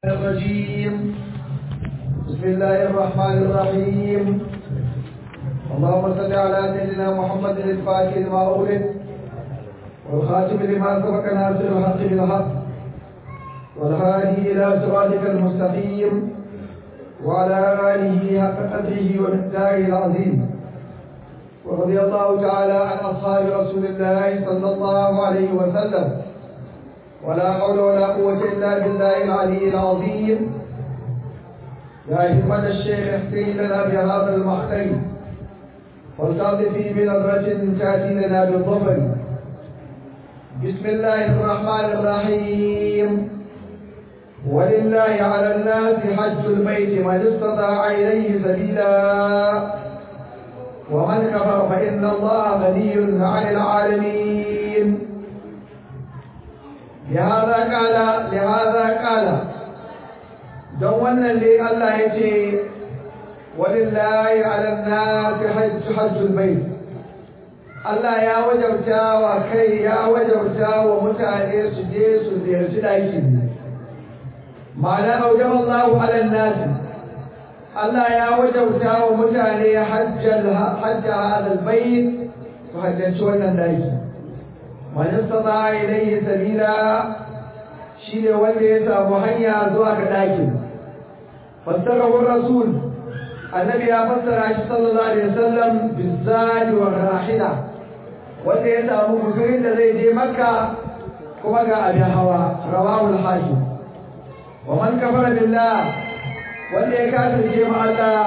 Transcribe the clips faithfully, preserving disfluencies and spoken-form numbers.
الرجيم. بسم الله الرحمن الرحيم. اللهم صل على سيدنا محمد الفاتح لما أغلق والخاتم لما سبق ناصر الحق بالحق والهادي إلى صراطك المستقيم وعلى آله حق قدره ومقداره العظيم. ورضي الله تعالى عن أصحاب رسول الله صلى الله عليه وسلم، ولا حول ولا قوة إلا بالله العلي العظيم. يا همة الشيخ احكي لنا بهذا المحتل والتعطفي بنظرة تأتي لنا بالظفر. بسم الله الرحمن الرحيم. ولله على الناس حج البيت من استطاع إليه سبيلا ومن كفر فإن الله غني عن العالمين. لهذا قال لهذا قال don wannan dai Allah ya ce walillahi ala nasi hajj hajjul bait. Allah ya wajabta wa kai ya wajabta wa mutane su je su ziyarci daki. Ma'ana aujaba Allahu ala nasi, Allah ya wajabta wa mutane hajjal hajja hadal bait, su hajjaci wannan daki. Man istata ilayhi sabila, shi ne wanda ya samu hanya zuwa ga dakin. فسره الرسول النبي فسر صلى الله عليه وسلم بالزاد والراحلة، wanda ya samu guzurin da zai je Makka kuma ga abin hawa. Rawahu al-Hakim. Wa man kafara billah, wanda ya kafirce ma Allah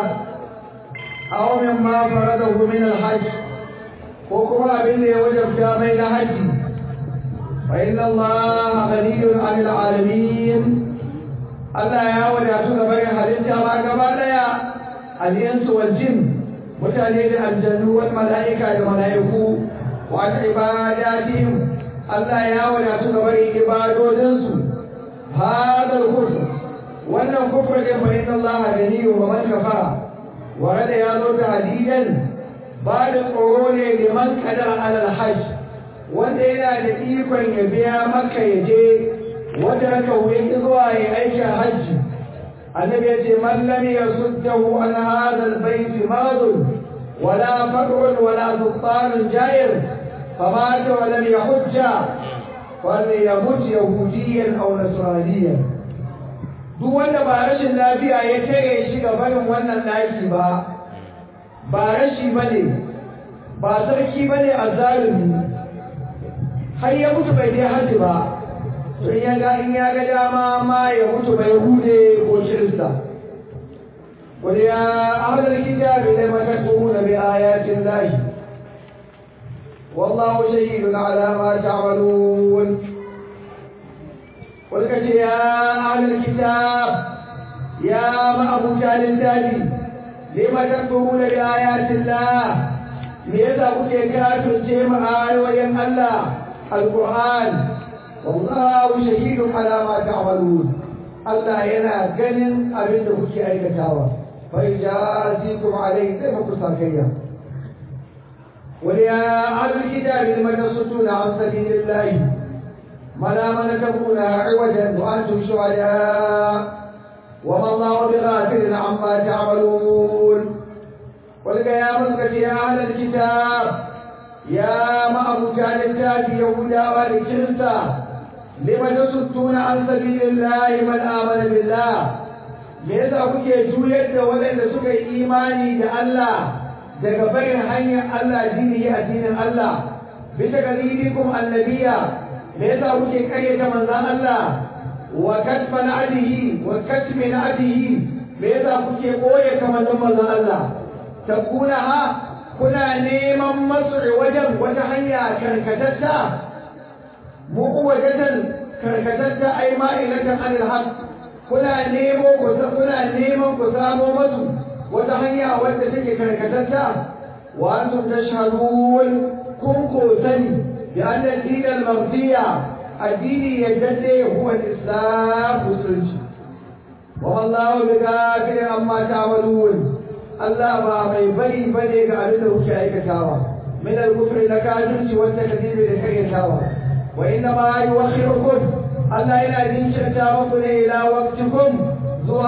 aw mimma faradahu min al-hajj, ko kuma abin da ya wajabta mai na haji, fa inna Allah ghaniyun 'anil 'alamin. Allah ya wadatu ga barin halitta ma gaba daya, al-insu wal jin, mutane da aljannu wal mala'ika da mala'iku, wa ibadatihim. Allah ya wadatu ga barin ibadodin su. Hadal kufr, wannan kufr da fa inna Allah ghaniyyun wa man kafara, wa rada ya zo da hadiyan ba da tsoro ne liman kadara ala al-hajj, wanda yana da ikon ya biya Makka ya je wanda aka wuce zuwa ya aikin hajji. Annabi ya ce man lam yasuddahu an hadha albayt madun wala faqrun wala sultanun jair famata wa lam yahujja falyamut yahudiyan aw nasraniyan. Duk wanda ba rashin lafiya ya tare shi ga barin wannan daki ba, ba rashi bane, ba sarki bane azzalimi, har ya mutu bai je hajji ba, in ya ga in ya ga dama ma ya mutu bai hude ko kirista. Qul ya ahlal kitabi lima takfuruna bi ayati llahi wallahu shahidun ala ma ta'malun. Qul kace ya ahlal kitab, ya ma'abuta littafi, lima takfuruna bi ayati llah, me yasa kuke kafirce ma ayoyin Allah al-Qur'an? Wallahu shahidun ala ma ta'malun. Allah yana ganin abin da kuke aikatawa. Fa yajzikum alayhi sai ku sakayya. Wal ya ahlul kitabi lima tasuduna an sabilillahi mala man takuna iwajan wa antum shuhada wa ma Allahu bighafilin amma ta'malun. Wal ya man ya ahlul kitab, ya ma abu jalil yahudawa da kirista, lima tasudduna an sabilillahi man amana billah, me yasa kuke juyar da waɗanda suka yi imani da Allah daga barin hanyar Allah, dini addinin Allah, bisa galibikum annabiya, me yasa kuke karyata manzon Allah, wa katman adihi wa katmin adihi, me yasa kuke koye kamannin manzon Allah, takuna ha kuna neman masu wajen wata hanya karkatatta, mu wajen karkatatta ai ma'ilatan anil haq, kuna nemo ku kuna neman ku samo masu wata hanya wadda take karkatatta. Wa antum tashhadun, kun ko sani bi anna din al-mardiya, addini yadda huwa al-islam, musulunci. Wa wallahu bighafilin amma ta'malun, Allah ba mai bari bane ga abin da kuke aikatawa min al-kufri na kafirci wanda kadibi da karyatawa. Wa inna ma yuwakhirukum, Allah yana jinkirta muku ne ila waqtikum,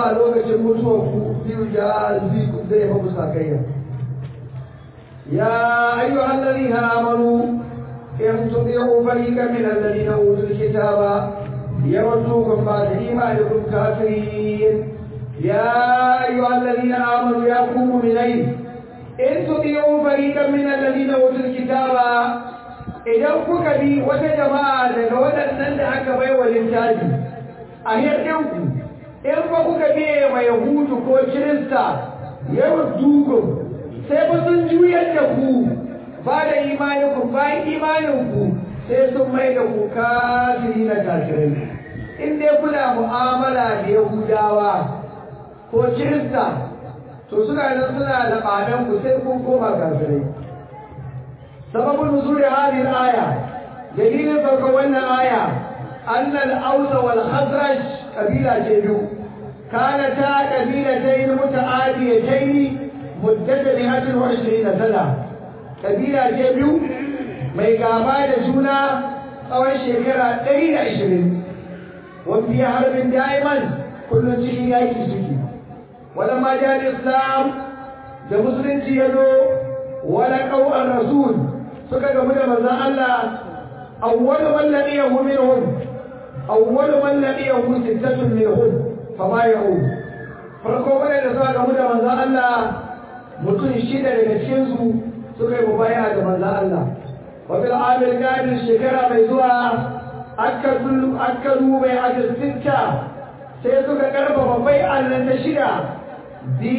zuwa lokacin mutuwar ku biyu da ziku zai fa musakayya ya ayyuhal ladina amanu in tudi'u fariqan min alladhina utul kitaba yardukum ba'da imanikum kafirin ya ayyuhal ladina amanu ya qumu bilayl in tudi'u fariqan min alladhina utul kitaba idan kuka bi wata jama'a daga waɗannan da aka bai wa littafi a yankin in ba kuka biye mai yahudu ko kirista yawan dugun sai ba sun juyar da ku ba da imaninku bayan imaninku sai sun mai da ku kafiri na kafirai in dai kuna mu'amala da yahudawa ko kirista to suna nan suna da ɓadanku sai kun koma kafirai sababin nuzuri hadin aya dalilin farko wannan aya annal ausa wal khazraj kabila ce biyu كانتا قبيلتين متعاديتين مدة مئة وعشرين سنة قبيلة جيبيو ميقابا دسونا أول شكرا دليل عشرين وفي حرب دائما كل شيء يأتي سكي ولما جاء الإسلام بمسلم يدو ولقوا الرسول سكت من مزاء الله أول من لقيه منهم أول من لقيه ستة منهم fabayahu farko bane da suka gamu da manzon Allah mutum shida daga cikin su suka yi mubaya da manzon Allah wa bil amil gadin shekara mai zuwa akadu akadu bai ajistinta sai suka karfafa bai Allah ta shida bi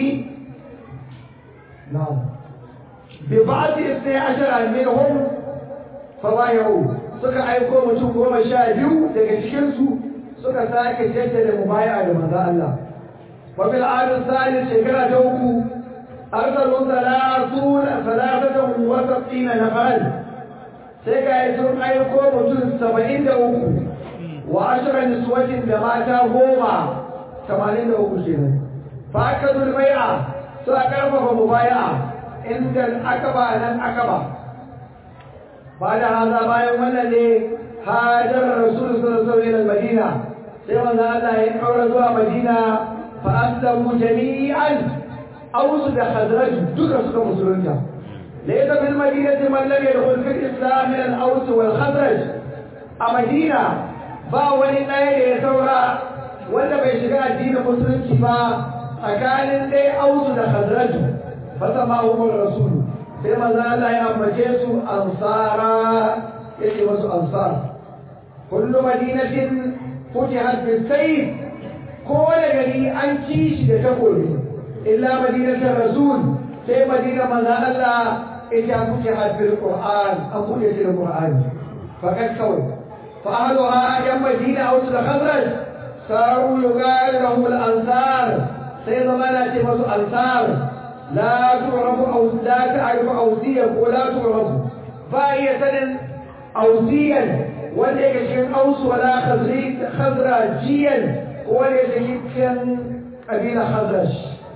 na'am bi ba'di sai ashara minhum fabayahu suka aiko mutum goma sha biyu daga cikin su suka sake jaddada mubaya da manzo Allah wa bil aad salis shekara ta uku arsalu thalathun thalathatan wa sab'ina nafar sai ga sun aiko mutum saba'in da uku wa ashara niswatin da mata goma tamanin da uku kenan fa akadul bai'a su a karfafa mubaya inda akaba nan akaba ba da haza bayan wannan ne hajar rasul sallallahu alaihi wasallam madina sai manzo Allah ya kaura zuwa madina fa aslamu jami'an aus da khazraj duka suka musulunta laysa bil madinati man lam yadkhul fil islam min al aus wal khazraj a madina ba wani ɗaya da ya saura wanda bai shiga addinin musulunci ba tsakanin dai aus da khazraj fa sama'u rasul sai manzo Allah ya ambace su ansara yace musu ansar kullu madinatin futihat bis-sayf ko da gari an ci shi da takobi illa madinatul rasul sai madina manzo Allah ita futihat bil-qur'an an bude shi da qur'ani fakat kawai fa ahluha ya madina aw al-khazraj saru yuqalu al-ansar sai zamana ce musu ansar la tu'rafu aw la ta'rifu awsiya ko la tu'rafu ba iya sanin awsiyan wanda yake cikin ausu wala khazrajiyan wanda yake cikin kabila khazraj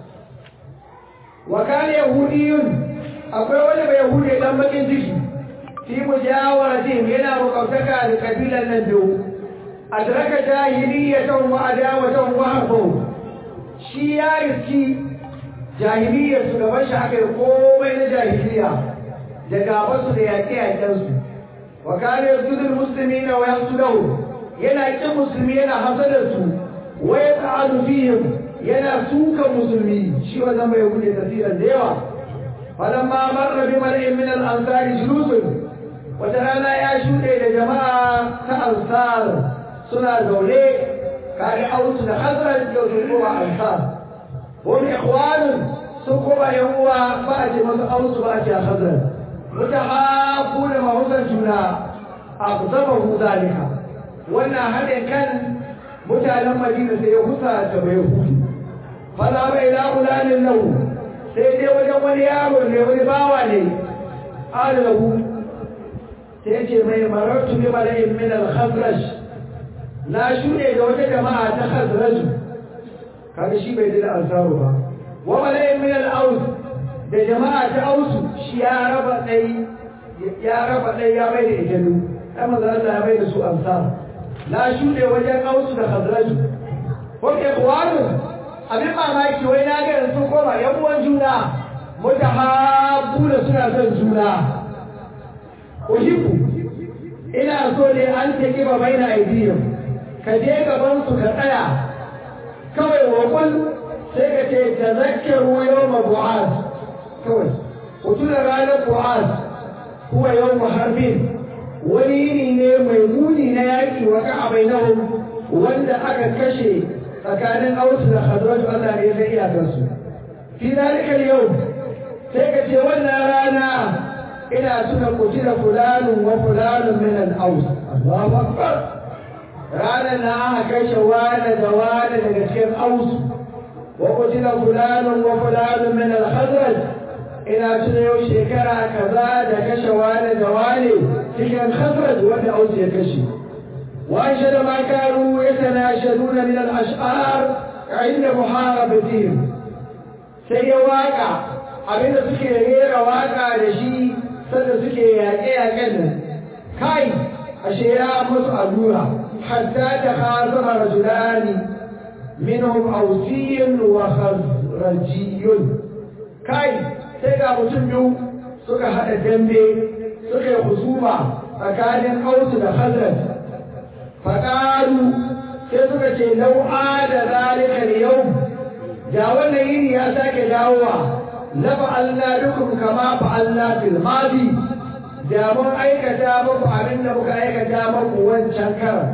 wa kana yahudiyun akwai wani bai yahudi dan bakin ciki fi mujawaratin yana mukautaka da kabilan nan biyu adraka jahiliyatan wa adawatan wa harbu shi ya riski jahiliyyar su gaban shi aka yi komai na jahiliya da gabansu da yaƙe-yaƙensu وكان يسجد المسلمين ويحسده ينا كم مسلمين ينا حسدته ويطعن فيهم ينا سوك مسلمين شيء ذنب يقول كثيرا ديوا فلما مر بملئ من الأنصار جلوس وترانا يا شود إلى جماعة كأنصار سنة دولي كان أوس خزرج يوسفوا أنصار هم إخوان سكوا يهوى فأتي من أوس فأتي خزرج متحابون وحسن جنا أقدمه ذلك وانا هذا كان متعلم مدينة يهوسا تبيهود فذهب إلى فلان له سيدي وجه وليابه ولباواني قال له سيدي من مررت بملئ من الخزرج لا شوني لوجه جماعة خزرج كان شيء بيد الأنصار وملئ من الأوس da jama'a ta ausu shi ya raba dai ya raba dai ya bai da ijalu ai manzo Allah ya bai da su ansar la shude wajen ausu da khazraj ko ke kwano abin mamaki wai na ga yanzu koma yan uwan juna mutahabbu da suna son juna uhibbu ina so ne an take ba baina aidiyum ka je gaban su ka tsaya kawai wa kul sai ka ce tazakkaru yawma bu'ad kawai ku tuna ranar bu'ad huwa yawmu harbin wani yini ne mai muni na yaki wa ka bainahum wanda aka kashe tsakanin Aus da Khazraj Allah ne ya iyakar su fi dalika yau sai ka ce wannan rana ina tuna kutila fulanun wa fulanun min al-Aus Allahu akbar ranar na aka kashe wani da wani daga cikin Aus wa kutila fulanun wa fulanun min al-Khazraj ina tuna yau shekara kaza da kashe wani da wani cikin Khazraj wanda Aus ya kashe وأنشد ما كانوا يتناشدون من الأشعار عند محاربتهم سي واقع abinda suke rera waka da shi sanda suke yaƙe-yaƙen nan kai ashe ya musu allura hatta ta khazama rajulani minhum awsiyyun wa khazrajiyyun kai sai ga mutum biyu suka hada dambe suka yi husuma tsakanin Aus da Khazraj faƙaru sai suka ce lau'a da zalikar yau da wannan yini ya sake dawowa na fa'alna dukkan kama fa'alna fil madi da mun aikata muku abin da muka aikata muku wancan karan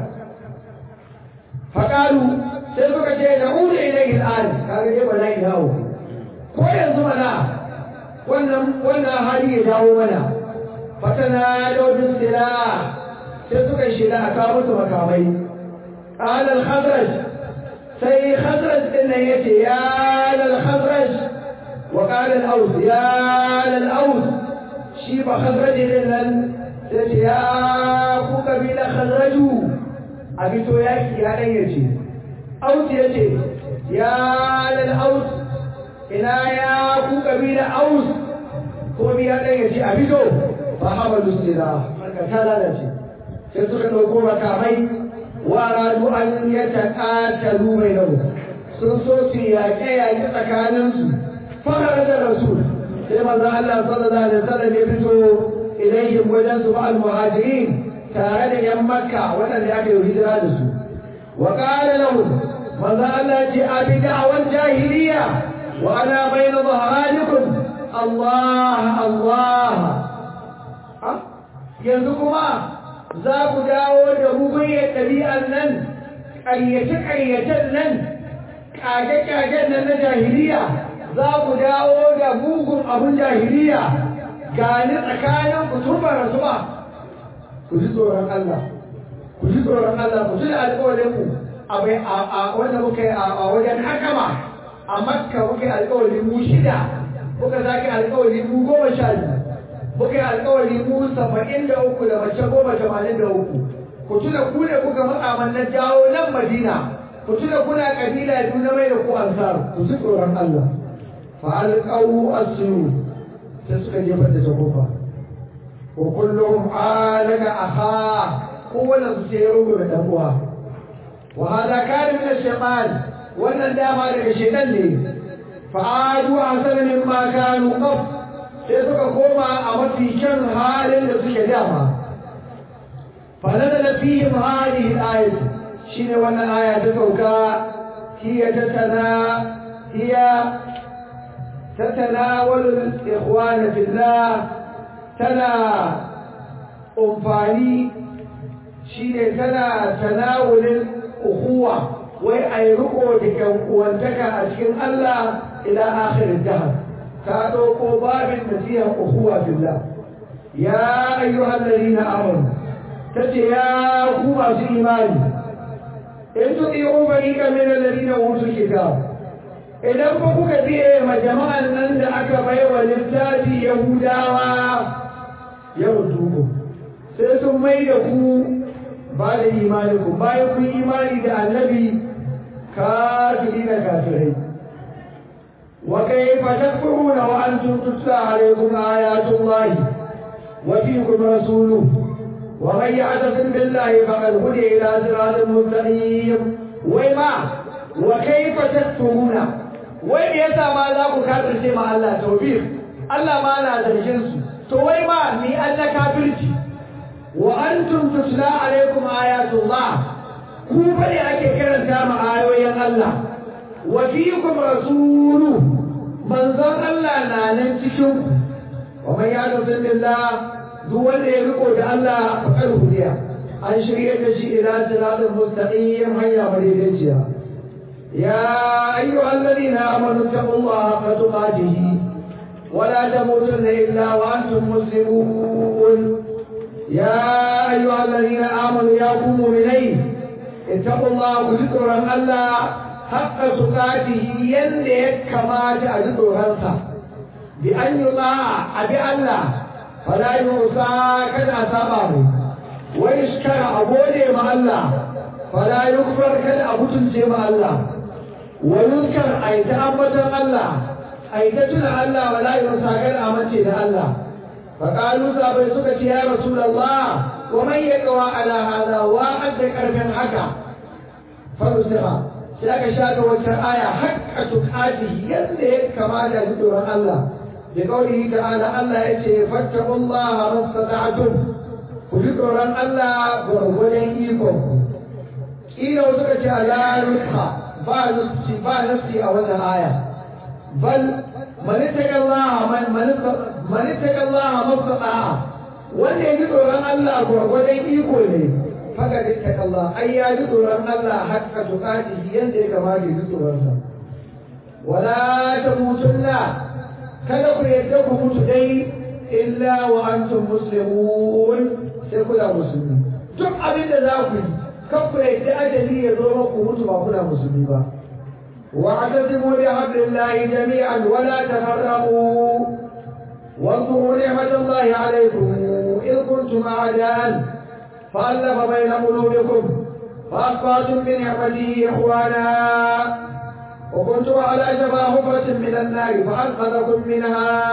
faƙaru sai suka ce da ule ilai al'ad kaga dai bala ya dawo ko yanzu mana wannan wannan hali ya dawo mana fatana da wajen sila sai suka shida a kawo musu makamai ƙalar khazraj sai khazraj ɗin nan ya ce ya lal khazraj wa ƙalar aus ya lal aus shi ba khazraj ɗin nan sai ce ya ku ƙabila khazraju a fito yaƙi ya ɗan ya ce aus ya ce ya lal aus ina ya ku ƙabila aus ko biya ɗan ya ce a fito ba hamadu sila marka ta lalace sai suka ɗauko makamai wa radu an ya taƙatalu mai nau sun so su yaƙe-yaƙe tsakaninsu fara da rasul sai manzon Allah sallallahu alaihi wasallam ya fito ilayhim wajen su ma'al muhajirin tare da yan makka waɗanda aka yi hijira da su wa qala lahum manzon Allah ce a bi da'awar jahiliya wa ana bayna dhahranikum Allah Allah yanzu kuma za ku dawo da mugunyar ɗabi'an nan ƙaryace-ƙaryacen nan ƙage-ƙagen nan na jahiliya za ku dawo da mugun abun jahiliya gani tsakanin ku turba rasu ba ku ji tsoron Allah ku ji tsoron Allah ku ji da alƙawarin ku a wanda muka yi a wajen hakama a makka muka yi alƙawarin mu shida muka zaki alƙawarin mu goma sha biyu muka yi alƙawari mu saba'in da uku da mace goma tamanin da uku ku tuna ku ne kuka matsa man na jawo nan Madina ku tuna kuna kabila biyu na mai da ku ansar ku ji tsoron Allah fa alqawu asru sai suka jefar da takofa wa kullum alaka akha kowanne su ce rubu da dan uwa wa hada kana min ash-shaytan wannan dama daga shaytan ne fa adu hasana mimma kanu qab sai suka koma a mafi kyan halin da suke dama فنزل فيهم هذه الآية شنو وانا آية تتوكا هي تتنا هي تتناول الإخوان في الله تنا أنفاني شنو تنا تناول الأخوة ويأيرقوا وانتكا أشكال الله إلى آخر الدهر كادوا باب فيها أخوة في الله يا أيها الذين آمنوا tace ya ku masu imani in tuɗi'u fariqan min alladhina utul kitab idan ba kuka biye ma jama'an nan da aka bai wa littafi yahudawa yau tuku sai sun mai da ku ba da imani ku bayan kun imani da annabi kafiri da kafirai wa kayfa takfuruna wa antum tutla alaykum ayatullahi wa fiikum rasuluhu ومن يعتصم بالله فقد هدي الى صراط مستقيم وما wa kaifa takfuruna wai me yasa ma za ku kafirce ma Allah tawbih Allah ma na zargin su to wai ma ni Allah kafirci wa antum tutla alaikum ayatullah ku bane ake karanta ma ayoyin Allah wa fiikum rasulu manzon Allah na nan cikin ku wa man ya'lamu billah duk wanda ya riko da Allah fakar hudiya an shirye da shi ila siratal mustaqim hayya madaidaiciya ya ayyuhal ladina amanu taqullaha haqqa tuqatih wa la tamutunna illa wa antum muslimun ya ayyuhal ladina amanu ya qum mu'minai ittaqullaha dhikran Allah haqqa tuqatih yanda ya kamata a dhikransa bi an yuqa abi Allah fala yusa kada asabahu wa yashkara abode ma Allah fala yukfar kada abutunce ma Allah wa yunkar ayta ambatan Allah ayta tuna Allah wala yusa kada amace da Allah faqalu sabai suka ce ya rasulullah wa man yaqwa ala hada wa adda karfin haka farusha sai aka shaga wata aya haqqa tuqatihi yanda ya kamata da tsoron Allah بقوله تعالى الله يتي فاتقوا الله ما استطعتم وذكرا الله ورغلين إيكم إلا وذكرت لا نسخة با نفسي با نفسي أولا آية بل من اتقى الله من من من اتقى الله ما استطاع wanda ya ji tsoron Allah gwargwadon iko ne faka dukkan Allah ai ya ji tsoron Allah hakka tukati yanda ya kamata ya ji tsoron sa wala tamutunna kada ku yadda ku mutu dai illa wa antum muslimun sai kuna musulmi duk abin da za ku yi kan ku yadda ajali ya zo ku mutu ba kuna musulmi ba واعتصموا بحبل الله جميعا ولا تفرقوا واذكروا نعمة الله عليكم إذ كنتم أعداء فألف بين قلوبكم فأصبحتم بنعمته إخوانا وكنتم على شفا حفرة من النار فأنقذكم منها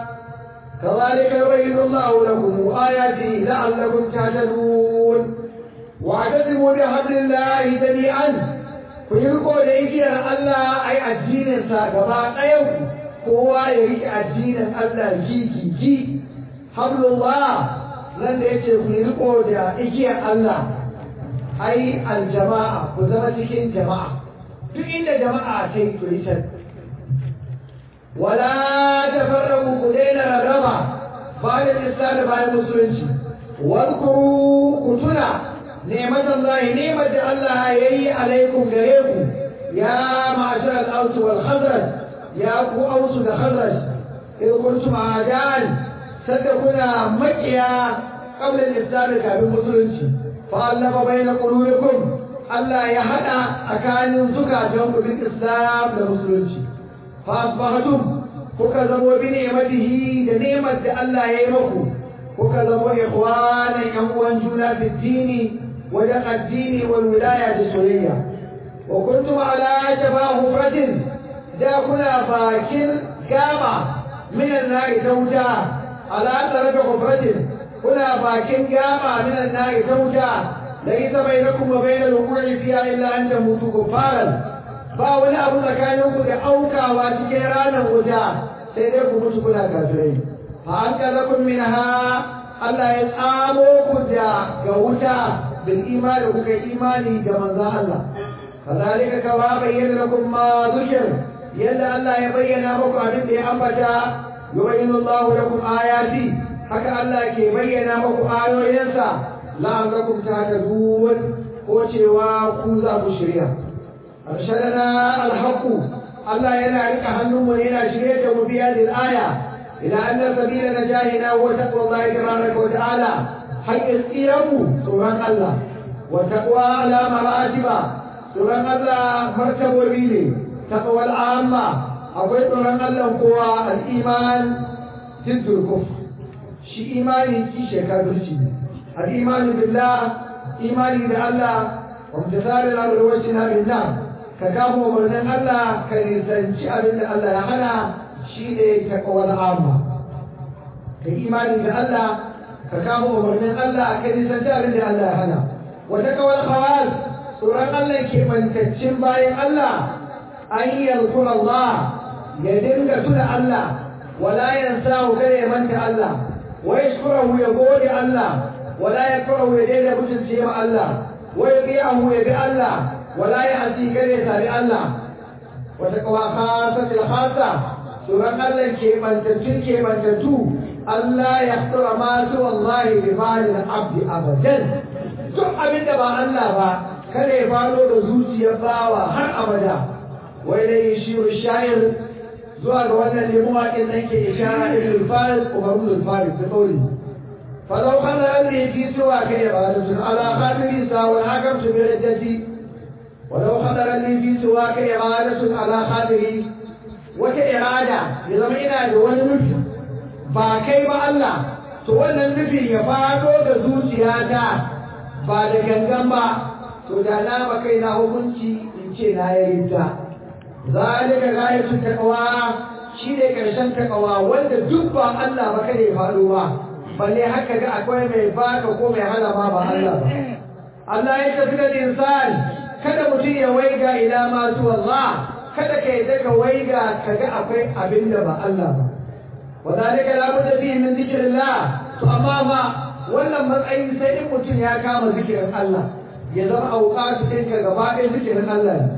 كذلك يبين الله لكم آياته لعلكم تهتدون واعتصموا بحبل الله جميعا فيلقوا لإجير الله أي الدين ساقبا أيوه هو يريك الدين الله جي جي جي حبل الله لن يجب فيلقوا لإجير الله أي الجماعة وزمتكين جماعة duk inda jama'a ta yi turisar wala tafarraku ku daina rarraba bayan islam da bayan musulunci wadkuru ku tuna ni'matan Allah ni'mat da Allah yayi alaikum gare ku ya ma'ashar al-aus wal khazraj ya ku aus da khazraj in kuntum adan sadda kuna makiya qabla al-islam kafin musulunci fa allafa bayna qulubikum Allah ya hada tsakanin zukatan ku bil Islam da musulunci fa asbahatum kuka zamo bi ni'matihi da ni'mat da Allah ya yi muku kuka zamo ikhwanan yan uwan juna fi dini wa da addini wal wilaya da soyayya wa kuntum ala shafa hufratin da kuna bakin gama min an-nari tauta ala tarafa hufratin kuna bakin gama min an-nari tauta ليس بينكم وبين الوقوع فيها إلا أن تموتوا كفارا فأولا أبو مكانكم لأوكا واتكيرانا وجاء سيديكم مسكنا كافرين فأنقذكم منها ألا يسآموكم جاء كوتا بالإيمان وكإيماني كمن ذا الله فذلك كما بين لكم ما ذكر يلا ألا يبين لكم أن أنبتا يبين الله لكم آياتي حكى ألا كي بين لكم آيوينسا لعلكم تهتدون وشوا كوزا بشريا أرشدنا الحق الله ينعرك حنم وينا شريعة وبهذه الآية إلى أن سبيل نجاهنا هو تقوى الله تبارك وتعالى حي الإيرم سبحان الله وتقوى على مراتب سبحان الله مرتب وبيني تقوى العامة أقول سبحان الله قوى الإيمان ضد الكفر شي إيماني كي شكا برشي الإيمان بالله إيماني بالله وامتثال الأمر واجتناب النار كقام ومرنان الله كنسان شيء أبن الله يحنى شيء تقوى العامة كإيماني بالله كقام ومرنان الله كنسان شيء أبن الله يحنى وتقوى الخواص tsoron Allah ke mantaccin bayan Allah an yi yalkun Allah ya dinga tuna Allah wala yansahu kada ya manta Allah wa yashkurahu ya gode Allah wala yakfurahu ya daina mutunce ma Allah wa yabi'ahu ya bi Allah wala ya'si kada ya sabi Allah wa taqwa khasatul khasa tsoron Allah ke mantaccin ke mantattu Allah ya tsara ma su wallahi bi balil abdi abadan duk abinda ba Allah ba kada ya faro da zuciyar bawa har abada wai dai shiru shayir zuwa ga wannan limuwa din nan ke ishara ibn Faris Umar ibn Faris da kauli falau kana alli fi suwa kai ibadatun ala qadri sa wal hakam bi riddati walau kana alli fi suwa kai ibadatun ala qadri wata irada ya zama ina da wani nufi ba kai ba Allah to wannan nufin ya fado da zuciyata ba da gangan ba to da na ba kai na hukunci in ce na yarinta zalika ghayatul taqwa shine karshen taqwa wanda duk ba Allah ba kare fado ba balle haka ga akwai mai baka ko mai hana ma ba Allah ba Allah ya tafi da insan kada mutum ya waiga ila ma tu Allah kada kai daga waiga kaga akwai abinda ba Allah ba wadalika la budda fihi min dhikrillah to amma ba wannan matsayin sai in mutum ya kama zikirin Allah ya zama auqatu ɗinka gaba ɗaya zikirin Allah ne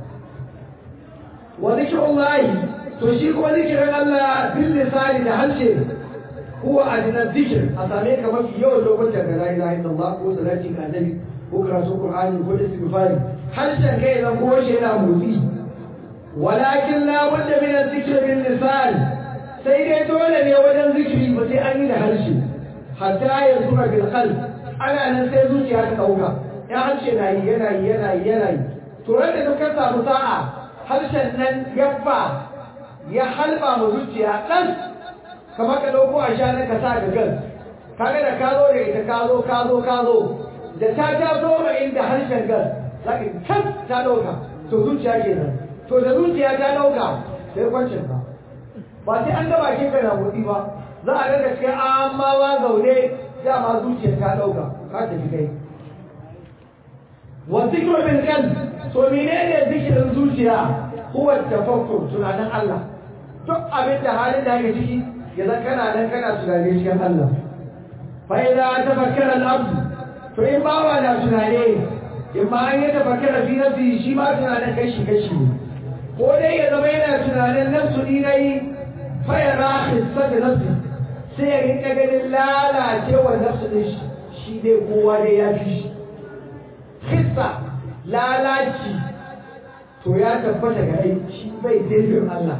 wa zikrullahi to shi kuma zikirin Allah bil lisani da harshe huwa adna zikr a same ka mafi yawan lokutan da la ilaha illallah ko salati ga annabi ko karatu qur'ani ko istighfari harshen kai zan ko shi yana motsi walakin la budda min adh-dhikri bil lisan sai dai dole ne wajen zikiri ba sai an yi da harshe hatta ya zuwa bil qalb ana nan sai zuciya ta dauka ya harshe na yi yana yi yana yi yana yi to ran da ka samu sa'a harshen nan yabba ya halba mu zuciya dan kamar ka dauko a sha ka sa ga gas kaga da ka zo da ita ka zo ka zo ka zo da ta ta zo ba inda harshen gas zaka kan ta dauka to zuciya kenan to da zuciya ta dauka sai kwancin ka ba sai an ga bakin ka na motsi ba za a ga gaskiya amma ba zaune dama zuciya ta dauka ka tafi kai wa zikru bil qalb to menene zikirin zuciya huwa tafakkur tunanin Allah duk abin da halin da yake ciki yanzu kana nan kana tunane cikin Allah fa idza tafakkara al-abd to in bawa na tunane in ma an yi tafakkara fi nafsi shi ma tunanin kashi kashi ko dai ya zama yana tunanin nafsu ni nayi fa ya rahi saka nafsi sai ya rinka ganin lalacewar nafsu din shi shi dai kowa dai ya fi shi khissa lalaci to ya tabbata ga aiki shi bai daidai Allah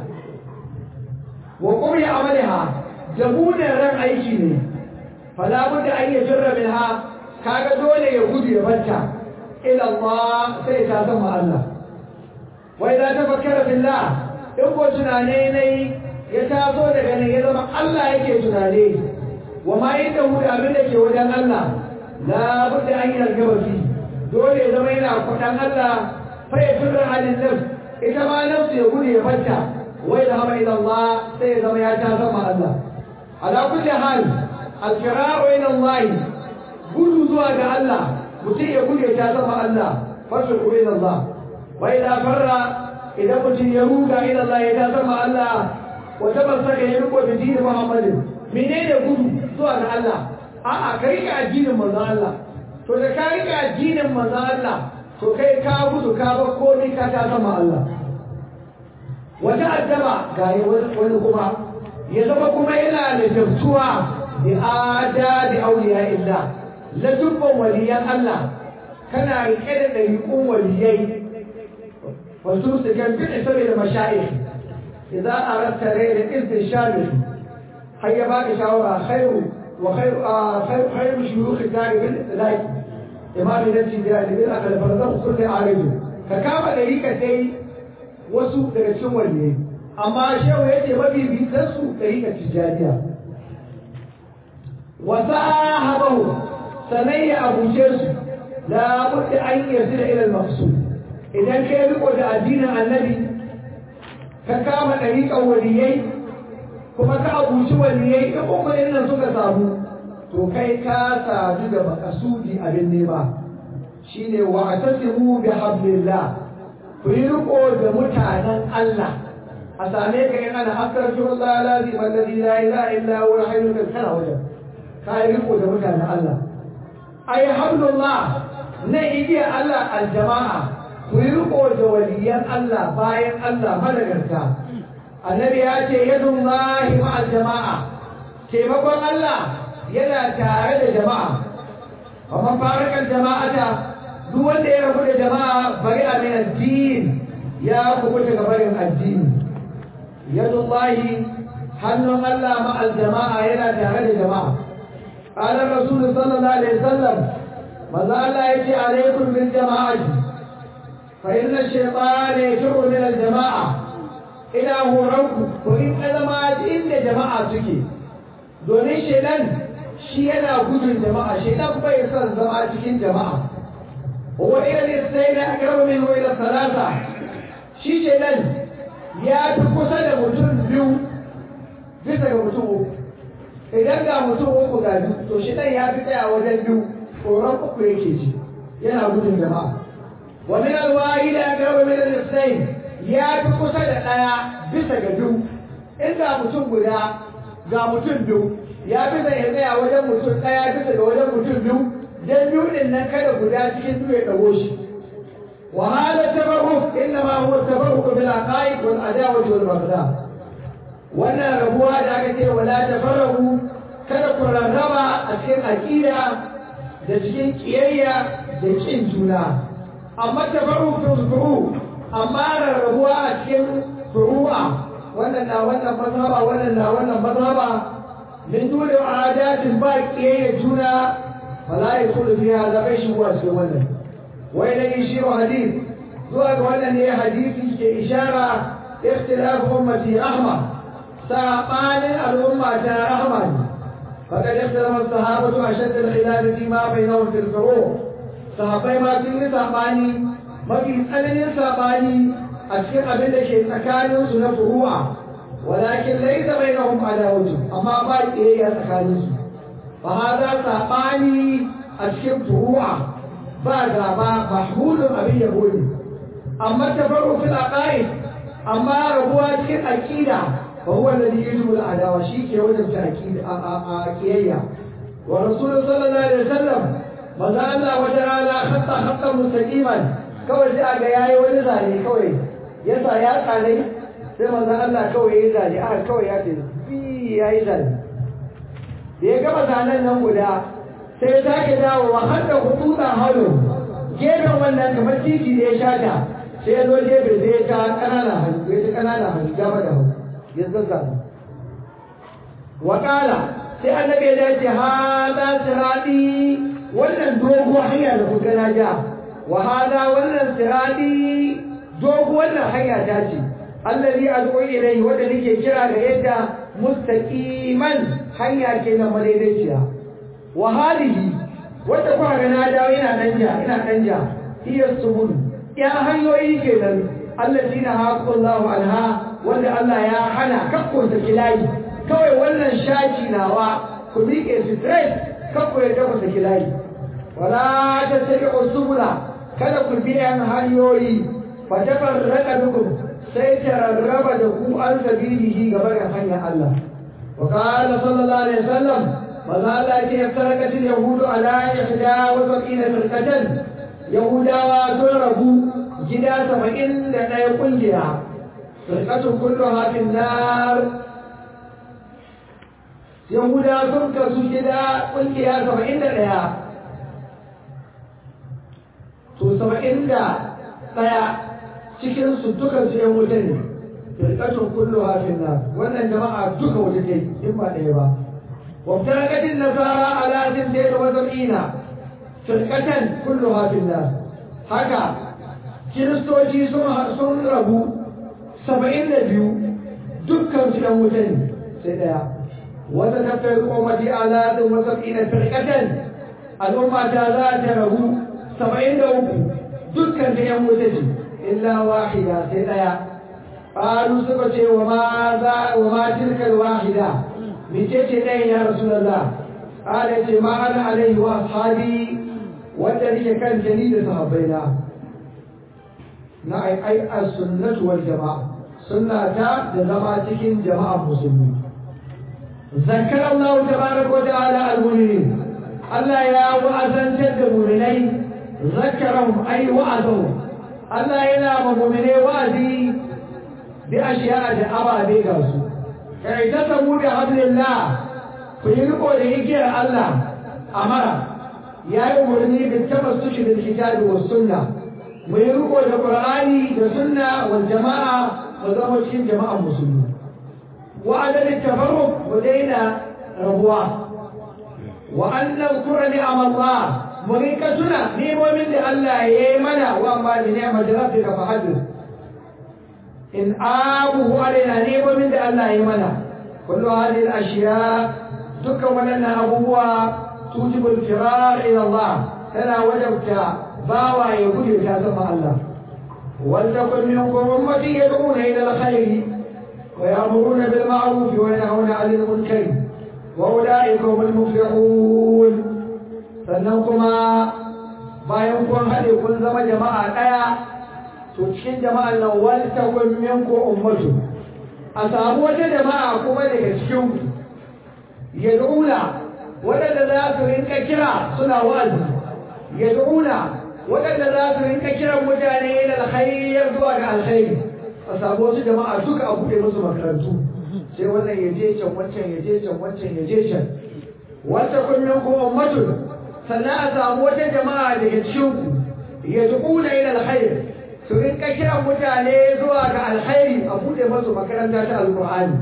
wa qum ya amalaha jabunan ran aiki ne fala budda an yajra minha kaga dole ya gudu ya banta ila Allah sai ta zama Allah wa idza tafakkara billah in ko tunane ne ya taso daga nan ya zama Allah yake tunane wa ma yadda hu da abin da ke wajen Allah la budda an yargaba fi dole ya zama yana kwadan Allah fa ya tura halin nafs ita ma nafsu ya gudu ya banta ويذهب إلى الله سيذهب يتازم الله على كل حال الفرار إلى الله قلوا زواج الله متي يقول يتازم الله فاشركوا إلى الله وإذا فر إذا قلت يروج إلى الله يتازم الله وتمسك يرقى بدين محمد منين يقول زواج الله آه كريك الدين من الله فذكرك الدين من الله فكي كابو كابو كوني كتازم الله wata addaba ga wani kuma ya zama kuma yana da jabtuwa bi adabi awliya illa la dubban waliyan Allah kana rike da dariqun waliyai wasu su kan bi saboda mashayikh idza aradta ghayra istishab hayya baka shawara khairu wa khairu khairu khairu shuyukh dari bil ilahi imam nafsi da ibn akal farzan kulli aridu ka kama dariqa dai wasu daga cikin waliyai amma shehu yace mabibitan su dariƙar tijaniya wa sahabahu sanayya abuce su la budda an yarda ila al-maqsud idan kai riko da addinin annabi ka kama dariƙar waliyai kuma ka abuci waliyai in umarin nan suka samu to kai ka sadu da makasudi abin nema shine wa atasimu bi hablillah ku yi riko da mutanen Allah a same ka in ana astaghfirullah lazim alladhi la ilaha illa huwa al-hayyul qayyum wajen ka yi riko da mutanen Allah ay hablullah na igiya Allah aljama'a ku yi riko da waliyan Allah bayan Allah managarta annabi ya ce yadullahi ma'al jama'a taimakon Allah yana tare da jama'a amma farakan jama'ata duk wanda ya rabu da jama'a bari a min addini ya kubuta ga barin addini yadullahi hannun Allah ma'al jama'a yana tare da jama'a qala rasul sallallahu alaihi wasallam maza Allah yace alaikum bil jama'ati fa inna ash-shaytana yafirru min al-jama'a ila horonku ko in zama inda jama'a suke domin shaidan shi yana gudun jama'a shaidan bai son zama cikin jama'a wa ila al-islayna aqrabu minhu ila thalatha shi shaidan ya fi kusa da mutum biyu bisa ga mutum uku idan ga mutum uku ga biyu to shaidan ya fi tsaya wajen biyu horon uku yake ji yana gudun jama'a wa min al-wahida aqrabu min al-islayna ya fi kusa da ɗaya bisa ga biyu inda mutum guda ga mutum biyu ya fi zai ya tsaya wajen mutum ɗaya bisa ga wajen mutum biyu don biyu ɗin nan kada guda cikin biyu ya ɗago shi wa hada tabarruk inna ma huwa tabarruk bil aqaid wal adawati wal baghdha wannan rabuwa da aka ce wala tafarrahu kada ku rarraba a cikin aqida da cikin kiyayya da kin juna amma tabarruk tuzkuru amma rarrabuwa a cikin furu'a wannan na wannan mazhaba wannan na wannan mazhaba min dole adatin ba kiyaye juna fala yakulu fiha da bai shi wa cikin wannan wai da shi wa hadith zuwa ga wannan ne hadisi ke ishara ikhtilaf ummati rahma sabanin al'umma ta rahma faqad ikhtalafa as-sahabatu ashadda al-khilaf fi ma bainahum fil furu' sahabbai ma sun yi sabani mafi tsananin sabani a cikin abin da ke tsakaninsu na furu'a walakin laisa bainahum adawatu amma ba kiyayya tsakaninsu fa hada sabani a cikin furu'a ba gaba mahmudun abin yabo ne amma tafarru fil aqaid amma rabuwa cikin aqida fa huwa alladhi yujibu al adawa shi ke wajen ta aqida a kiyayya wa rasulullahi sallallahu alaihi wasallam maza Allah wata rana hatta hatta mustaqiman kawai sai aga yayi wani zane kawai yasa ya tsane sai manzon Allah kawai yayi zane aka kawai ya ce bi yayi zane da ya gama zanen nan guda sai ya sake dawo wa hadda hututan halu gefen wannan kamar titi da ya shata sai ya zo gefe sai ya ta kanana hannu ya ta kanana hannu gaba da hannu ya zazzabe wa kala sai annabi ya ce hada sirati wannan dogo hanya da kuka na ja wa hada wannan sirati dogo wannan hanya ta ce allazi ad'u ilayhi wanda nake kira ga yadda mustaqiman hanya ke na madaidaiciya wa halihi wanda kuka ga na dawo ina danja ina danja iya subul ya hanyoyi kenan allazina haqallahu anha wanda Allah ya hana kakkon ta kilayi kawai wannan shaki nawa ku miƙe straight kakko ya tabbata ta kilayi wala tattabi'u subula kada ku bi an hanyoyi fa tafarraqa bikum sai ta rarraba da ku an sabilihi gaba da hanyar Allah wa qala sallallahu alaihi wasallam maza Allah ce farqatil yahudu ala ihda wa sab'ina firqatan yahudawa sun rabu gida saba'in da ɗaya kungiya firqatu kulluha fin nar yahudawa sun kasu gida kungiya saba'in da ɗaya to saba'in da ɗaya cikin su dukan su yan wuta ne firqatun kulluha fin nar wannan jama'a duka wuta ce in ba ɗaya ba wa firqatin nasara ala sintain wa sab'ina firqatan kulluha fin nar haka kiristoci sun sun rabu saba'in da biyu dukkan su yan wuta ne sai ɗaya wata tafiyar ummati ala wa sab'ina firqatan al'umma ta za ta rabu saba'in da uku dukkan da yan wuta ce illa wahida sai daya qalu suka ce wa ma za wa ma tilka wahida mice ce dai ya rasulullah qala ce ma ana alaihi wa ashabi wanda nake kan jani da sahabbaina na ai ai as-sunnatu wal jama'a sunna ta da zama cikin jama'ar musulmi zakara Allah tabaraka wa ta'ala al-mu'minin Allah ya wa'azantar da mu'minai zakarahum ay wa'azuhum Allah yana ma mu'minai wa'azi bi ashiya da ababe ga su kai ta samu da hablillah ku yi riko da igiyar Allah amara ya yi umarni da tamassuki da kitabi was sunna mu yi riko da qur'ani da sunna wal jama'a mu zama cikin jama'ar musulmi وعدم التفرق ودينا ربوة وأن نذكر نعم الله مريكتنا نعم من الله يمنى وأما لنعمة ربك فحدث إن آبه علينا نعم من الله يمنى كل هذه الأشياء تكون لنا أبوها توجب الفرار إلى الله فلا وجبت باوى يقول يا الله ولتكن منكم أمتي يدعون إلى الخير ويأمرون بالمعروف وينهون عن المنكر وأولئك هم المفلحون فإنكما bayan kun haɗe kun zama jama'a ɗaya to cikin jama'an nan wal takun minkum ummatu a samu wata jama'a kuma daga cikin ku yad'una waɗanda za su rinka kira suna wa'azi yad'una waɗanda za su rinka kiran mutane ila alkhair zuwa ga alkhairi a samu wasu jama'a duka a buɗe musu makarantu sai wannan ya je can wancan ya je can wancan ya je can wata kullum ko ummatu sannan a samu wata jama'a daga cikin ku ya duƙuna ila alkhair su rinka kiran mutane zuwa ga alkhairi a buɗe musu makaranta ta alqur'ani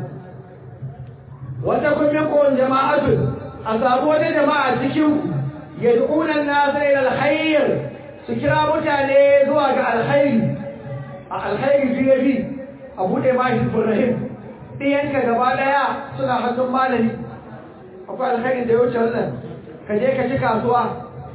wata kullum ko jama'atu a samu wata jama'a cikin ku ya duƙuna an-nasa ila alkhair su kira mutane zuwa ga alkhairi a alkhairi fiye bi a buɗe mashi Ibrahim ɗiyanka gaba ɗaya suna hannun malami akwai alkhairin da ya wuce wannan ka je ka ci kasuwa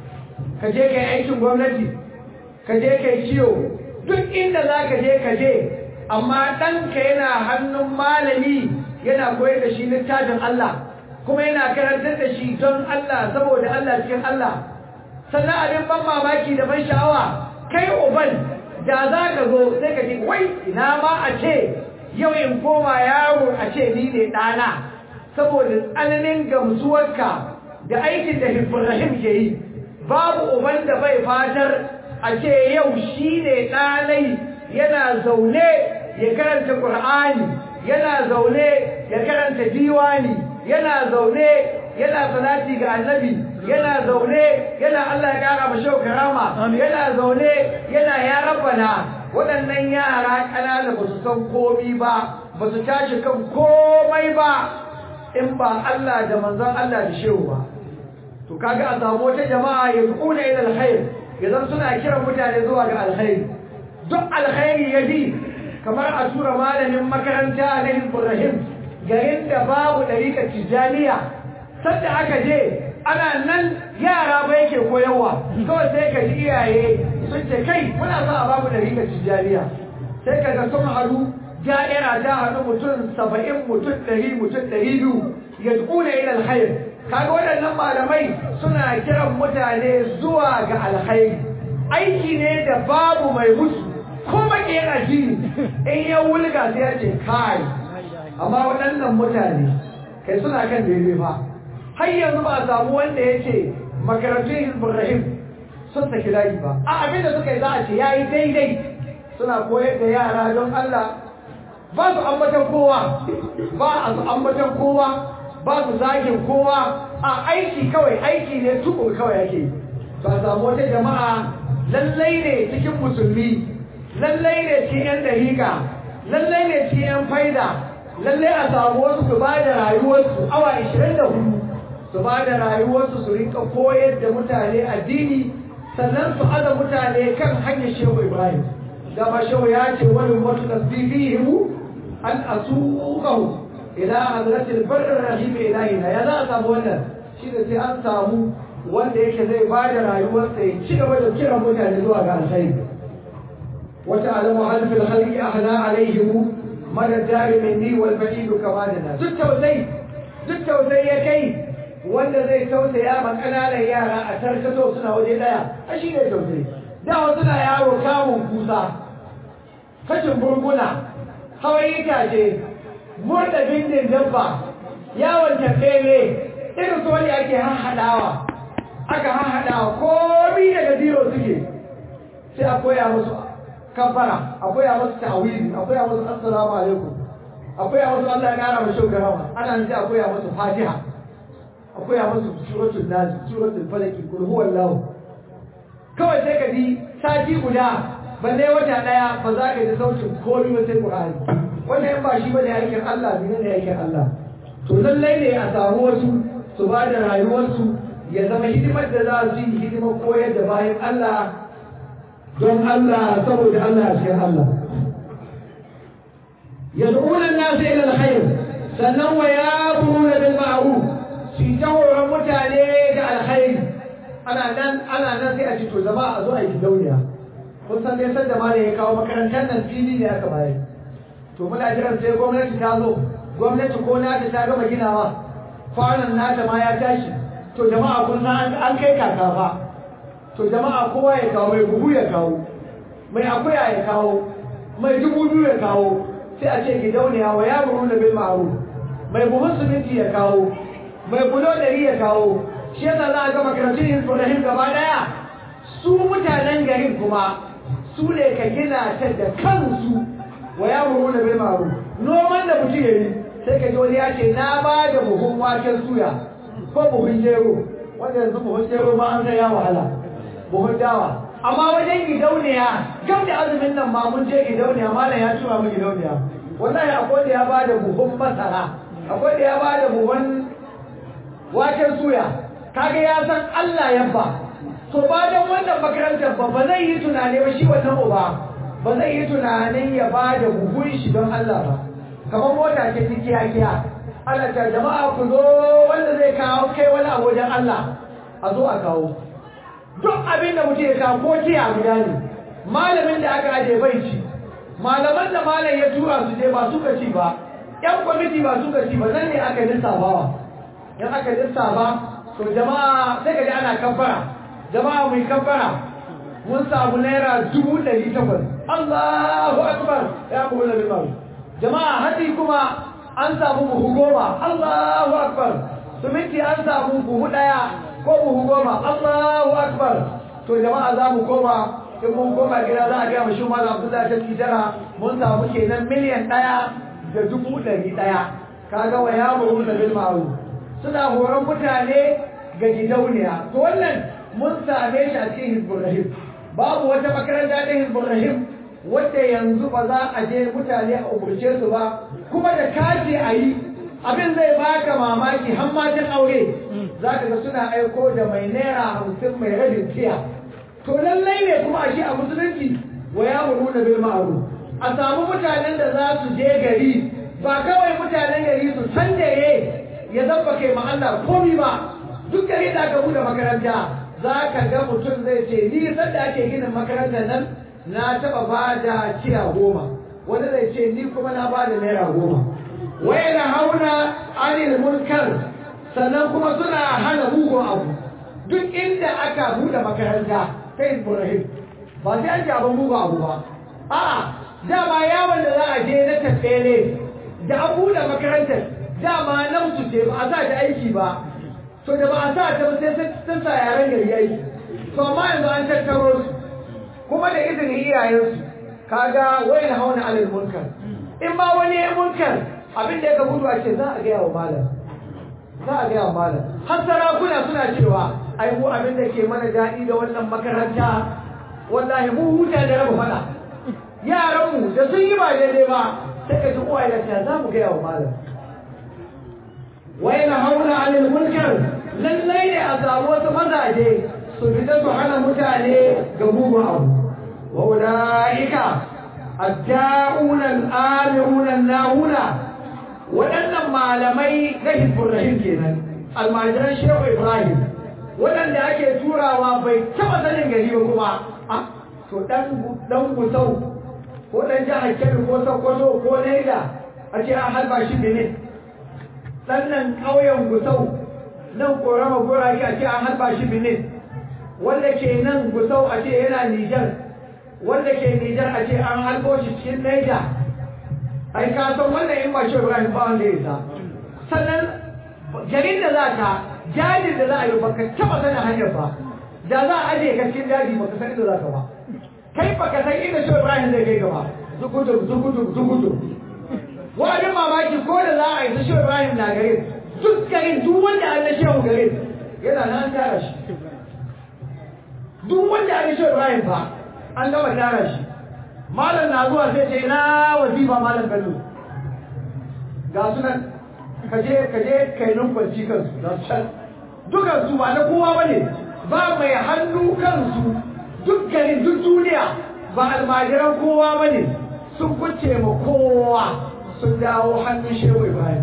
ka je ka yi aikin gwamnati ka je ka yi ciwo duk inda za ka je ka je amma ɗanka yana hannun malami yana koyar da shi littafin Allah kuma yana karantar da shi don Allah saboda Allah cikin Allah sannan abin ban mamaki da ban sha'awa kai uban da za ka zo sai ka ce wai ina ma a ce yau in koma yaro a ce ni ne ɗana saboda tsananin gamsuwarka da aikin da Ibrahim ke yi babu uban da bai fatar a ce yau shi ne ɗanai yana zaune ya karanta Qur'ani yana zaune ya karanta diwani yana zaune yana salati ga annabi yana zaune yana Allah ya kara mashi karama yana zaune yana ya rabbana waɗannan yara ƙanana ba su san komai ba ba su tashi kan komai ba in ba Allah da manzon Allah da shehu ba to kaga a samu wata jama'a ya kuna ila alkhair idan suna kiran mutane zuwa ga alkhairi duk alkhairi ya bi kamar a tura malamin makaranta na Ibrahim garin da babu ɗariƙar tijaniya sanda aka je ana nan yara ba yake koyarwa kawai sai ka ji iyaye sun ce kai muna sa a babu ɗariƙar tijaniya sai ka ga sun haɗu ja'ira ta haɗu mutum saba'in mutum ɗari mutum ɗari biyu ya ƙuna ila alkhair kaga waɗannan malamai suna kiran mutane zuwa ga alkhairi aiki ne da babu mai musu ko maƙiyin addini in ya wulga sai ya ce kai amma waɗannan mutane kai suna kan daidai fa har yanzu ba a samu wanda ya ce makarantun Ibrahim sun saki layi ba a abin da suka yi za a ce ya yi daidai suna koyar da yara don Allah ba su ambatan kowa ba a su ambatan kowa ba su zagin kowa a aiki kawai aiki ne tukur kawai yake ba samu wata jama'a lallai ne cikin musulmi lallai ne cikin yan dariƙa lallai ne cikin yan faida lallai a samu wasu su ba da rayuwarsu awa ishirin da hudu su ba da rayuwarsu su rinka koyar da mutane addini sannan su aza mutane kan hanyar shehu Ibrahim dama shehu ya ce wani mutu tasbihihu an asuqahu ila hadratil barr rahim ilahina ya za a samu wannan shi da sai an samu wanda yake zai ba da rayuwarsa ya ci gaba da kiran mutane zuwa ga alkhairi wata alamu halfil khalqi ahla alaihim mada dari minni wal ba'id kama dana duk tausayi duk tausayi ya kai wanda zai tausaya ma ƙananan yara a tarkato suna waje ɗaya a shi ne tausayi da wasu na yaro kamun kusa kashin burguna hawan itace murda bindin dabba yawon tafere irin su wani ake hahaɗawa aka hahaɗawa komi daga zero suke sai a koya musu kafara a koya musu ta'awili a koya musu assalamu alaikum a koya musu Allah ya kara mu shugaba ana nan sai a koya musu fatiha a koya musu suratul nas suratul falaq kul huwallahu kawai sai ka ji sati guda balle wata daya ba za ka ji sautin komai ba sai Qur'ani wannan in ba shi bane aikin Allah ne ne aikin Allah to lallai ne a samu wasu su ba da rayuwarsu ya zama hidimar da za su yi hidimar koyar da bayan Allah don Allah saboda Allah a cikin Allah yad'una an-nasa ila al-khair sannan wa ya'muruna bil ma'ruf shi jaworan mutane da alkhairi ana nan ana nan sai a ci to zama a zo a yi dauniya kun san dai sanda ma da ya kawo makarantar nan fili ne aka bayar to muna jiran sai gwamnati ta zo gwamnati ko nata ta gama ginawa kwanan nata ma ya tashi to jama'a kun san an kai kaka fa to jama'a kowa ya kawo mai buhu ya kawo mai akuya ya kawo mai dubu biyu ya kawo sai a ce gidauniya wa ya buru da bil ma'ruf mai buhun siminti ya kawo mai bulo dari ya kawo shi yasa za a ga makarantun Ibrahim gaba daya su mutanen garin kuma su ne ka gina ta da kansu wa ya buru da bil ma'ruf noman da mutum yayi sai ka ji wani ya ce na ba da buhun waken suya ko buhun jero wanda yanzu buhun jero ma an ya wahala buhun dawa amma wajen gidauniya gam da azumin nan ma mun je gidauniya malam ya tura mu gidauniya wallahi akwai da ya ba da buhun masara akwai da ya ba da buhun waken suya kaga ya san Allah ya ba to ba dan wannan makarantar ba ba zai yi tunani ba shi wannan uba ba zai yi tunanin ya ba da buhun shi don Allah ba kamar mota ce kiya kiya Allah ta jama'a ku zo wanda zai kawo kai wani abu wajen Allah a zo a kawo duk abin da mutum ya kawo ko kiya guda ne malamin da aka aje bai ci malaman da malam ya tura su je ba suka ci ba yan kwamiti ba suka ci ba nan ne aka lissafawa yan aka lissafa to jama'a sai ka ji ana kabbara jama'a mai kabbara mun samu naira dubu ɗari takwas Allahu akbar ya kuma nabi mamu jama'a hadi kuma an samu buhu goma Allahu akbar suminti an samu buhu ɗaya ko buhu goma Allahu akbar to jama'a za mu koma in mun koma gida za a ga mu shi malam Abdullahi ta titara mun samu kenan miliyan ɗaya da dubu ɗari ɗaya kaga wa ya buru da bil ma'ruf suna horon mutane ga gidauniya to wannan mun same shi a cikin Hizbul Rahim babu wata makaranta ta Hizbul Rahim wadda yanzu ba za a je mutane a umurce su ba kuma da kaji a yi abin zai baka mamaki har matan aure za ka ga suna aiko da mai naira hamsin mai rabin tiya to lallai ne kuma a shi a musulunci wa ya muru da bil ma'ruf a samu mutanen da za su je gari ba kawai mutanen gari su san da ya zamba kai ma Allah komi ba duk gari da aka bude makaranta za ka ga mutum zai ce ni san da ake ginin makarantar nan na taba ba da ciya goma wanda zai ce ni kuma na ba da naira goma wai na hauna anil munkar sannan kuma suna hana mugun abu duk inda aka bude makaranta kai Ibrahim ba sai an ji abin mugun abu ba a'a dama yawon da za a je na tattele da an bude makarantar dama nan su ce ba a sa ta aiki ba to da ba a sa ta sai sun sa yaren gari aiki to amma yanzu an tattaro su kuma da izinin iyayensu kaga wayan hauna alal munkar in ba wani ya munkar abin da ya gudu a ce za a gaya wa malam za a gaya wa malam har sarakuna suna cewa ai mu abin da ke mana daɗi da wannan makaranta wallahi mu huta da raba fada yaranmu da sun yi ba daidai ba sai ka ji uwaye da ta za mu gaya wa malam wayan hauna alal munkar lallai ne a samu wasu mazaje su fita su hana mutane ga mugun abu wa ulaika adda'una al-amiruna an-nahuna waɗannan malamai na Hizbul Rahim kenan almajiran Shehu Ibrahim waɗanda ake turawa bai taɓa sanin gari ba kuma a to dan dan Gusau ko dan jihar Kebbi ko Sokoto ko Leda a ce an halba shi Benin dan nan ƙauyen Gusau nan korama gora ke a ce an halba shi Benin, wanda ke nan Gusau a ce yana Nijar, wanda ke Nijar a ce an halbo shi cikin Niger. Ai ka san wannan in ba shi Ibrahim ba wanda ya isa. Sannan garin da za ka, jajin da za a yi baka taba sanin hanyar ba, da za a aje ka cikin daji baka san inda za ka ba. Kai baka san inda shi Ibrahim zai kai gaba, zukutum zukutum zukutum. Wani mamaki ko da za a yi shi Ibrahim na garin, duk garin duk wanda an na shehu garin yana nan tara shi. Duk wanda an na shehu Ibrahim ba an gama tara shi. Malam na zuwa sai ce ina wazifa Malam Bello. Ga sunan kaje kaje kai numfanci kansu na can. Dukan su ba na kowa bane, ba mai hannu kansu. Duk garin duk duniya ba almajiran kowa bane, sun kuce ma kowa. Sun dawo hannun shehu Ibrahim.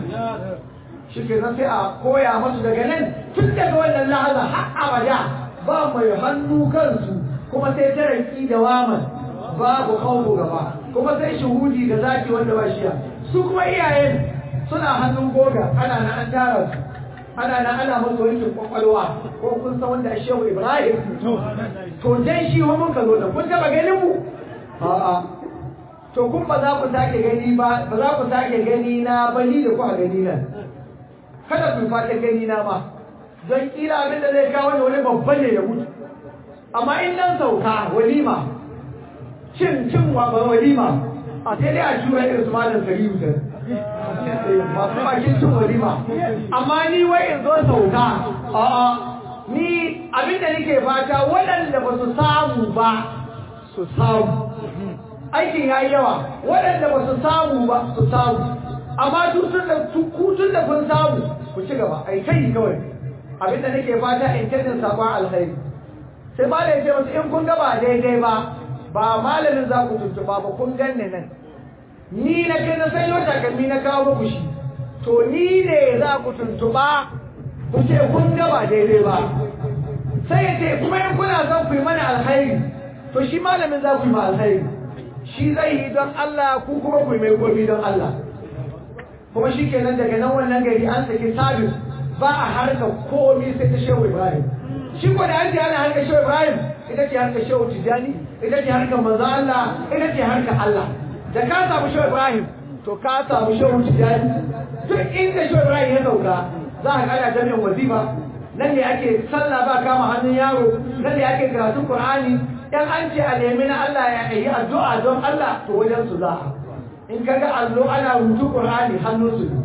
Shi ke nan sai a koya masu daga nan tun daga wannan lahaza har abada ba mai hannu kansu, kuma sai taraki da waman babu kawo gaba, kuma sai shuhudi da zaki wanda ba shiya. Su kuma iyayen suna hannun goga, ana na an tara su, ana na ana masu wankin kwakwalwa, ko kun san wanda shehu Ibrahim. To dan shi wa mun ka zo da kun taba ganin mu? A'a. To kun ba za ku sake gani ba, ba za ku sake gani na bali da ku a gani nan. Kada ku fata gani na ba, don kila abin da zai kawo wani babban ne ya mutu. Amma in nan sauka walima, cin cin wa ba walima, a sai dai a shura irin su malam sari wutar. Masu bakin cin walima. Amma ni wai in zo sauka, a'a, ni abin da nake fata waɗanda ba su samu ba, su samu. Aikin ya yi yawa, waɗanda ba su samu ba su samu, amma tutun da kutun da kun samu ku ci gaba, ai kai kawai. Abinda nake fata in canjin sakon alkhairi. Sai ba da ya ce wasu in kun gaba daidai ba, ba malamin za ku tuntuba ba kun ganne nan. Ni na kai na sai lota kalmi na kawo muku shi, to ni ne za ku tuntuba ku ce kun gaba daidai ba. Sai ya ce kuma in kuna son ku yi mana alkhairi, to shi malamin za ku yi ma alkhairi. Shi zai yi don Allah, ku kuma ku mai gobe don Allah. Kuma shi kenan daga nan wannan gari an saki sabis ba a harka komi sai ta shehu Ibrahim. Shi ko da an ce ana harka shehu Ibrahim, ita ce harka shehu Tijjani, ita ce harka manzo Allah, ita ce harka Allah. Da ka samu shehu Ibrahim, to ka samu shehu Tijjani. Duk inda shehu Ibrahim ya sauka, za a kada jami'in wazifa, nan ne ake sallah ba kama hannun yaro, nan ne ake karatun Qur'ani. Dan an ce a nemi na Allah ya yi addu'a don Allah, to wajen su za a. In kaga allo ana rubutu Qur'ani hannun su.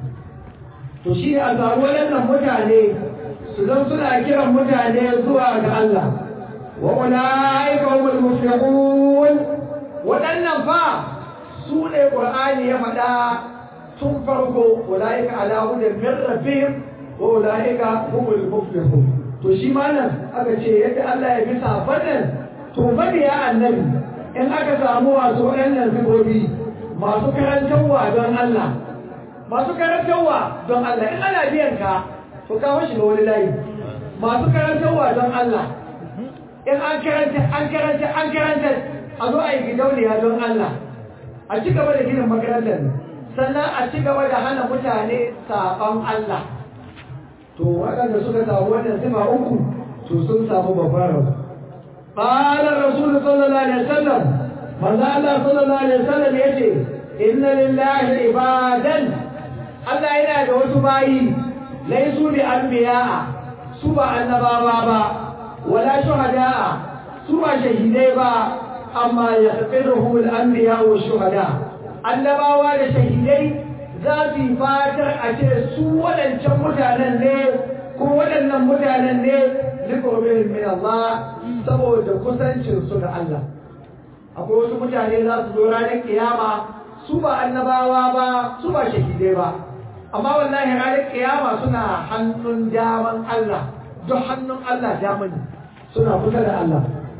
To shi a samu waɗannan mutane su zan suna kiran mutane zuwa ga Allah. Wa ulaika humul muflihun. Waɗannan fa su ne Qur'ani ya faɗa tun farko, ulaika ala hudan min rabbihim wa ulaika humul muflihun. To shi ma nan aka ce yadda Allah ya bi safanan to bane ya annabi in aka samu wasu waɗannan sigobi masu karantarwa don Allah, masu karantarwa don Allah, in ana biyan ka to kawo shi ga wani layi. Masu karantarwa don Allah, in an karanta an karanta an karanta a zo a yi gidauniya don Allah, a ci gaba da ginin makarantar, sannan a ci gaba da hana mutane saɓon Allah. To waɗanda suka samu wannan sifa uku to sun samu babbar rabu. قال الرسول صلى الله عليه وسلم من الله صلى الله عليه وسلم يجي إن لله عبادا الله إنا دوت باي ليسوا بأنبياء سوى النبابا ولا شهداء سوى شهيديبا أما يخبرهم الأنبياء والشهداء النبابا لشهيدي ذاتي فاتر أشياء سوى لنشم متعلن ko waɗannan mutanen ne liqobin min Allah saboda kusancin su da Allah. Akwai wasu mutane za su zo ranar kiyama su ba annabawa ba su ba shahidai ba, amma wallahi ranar kiyama suna hannun daman Allah, duk hannun Allah daman suna kusa da Allah.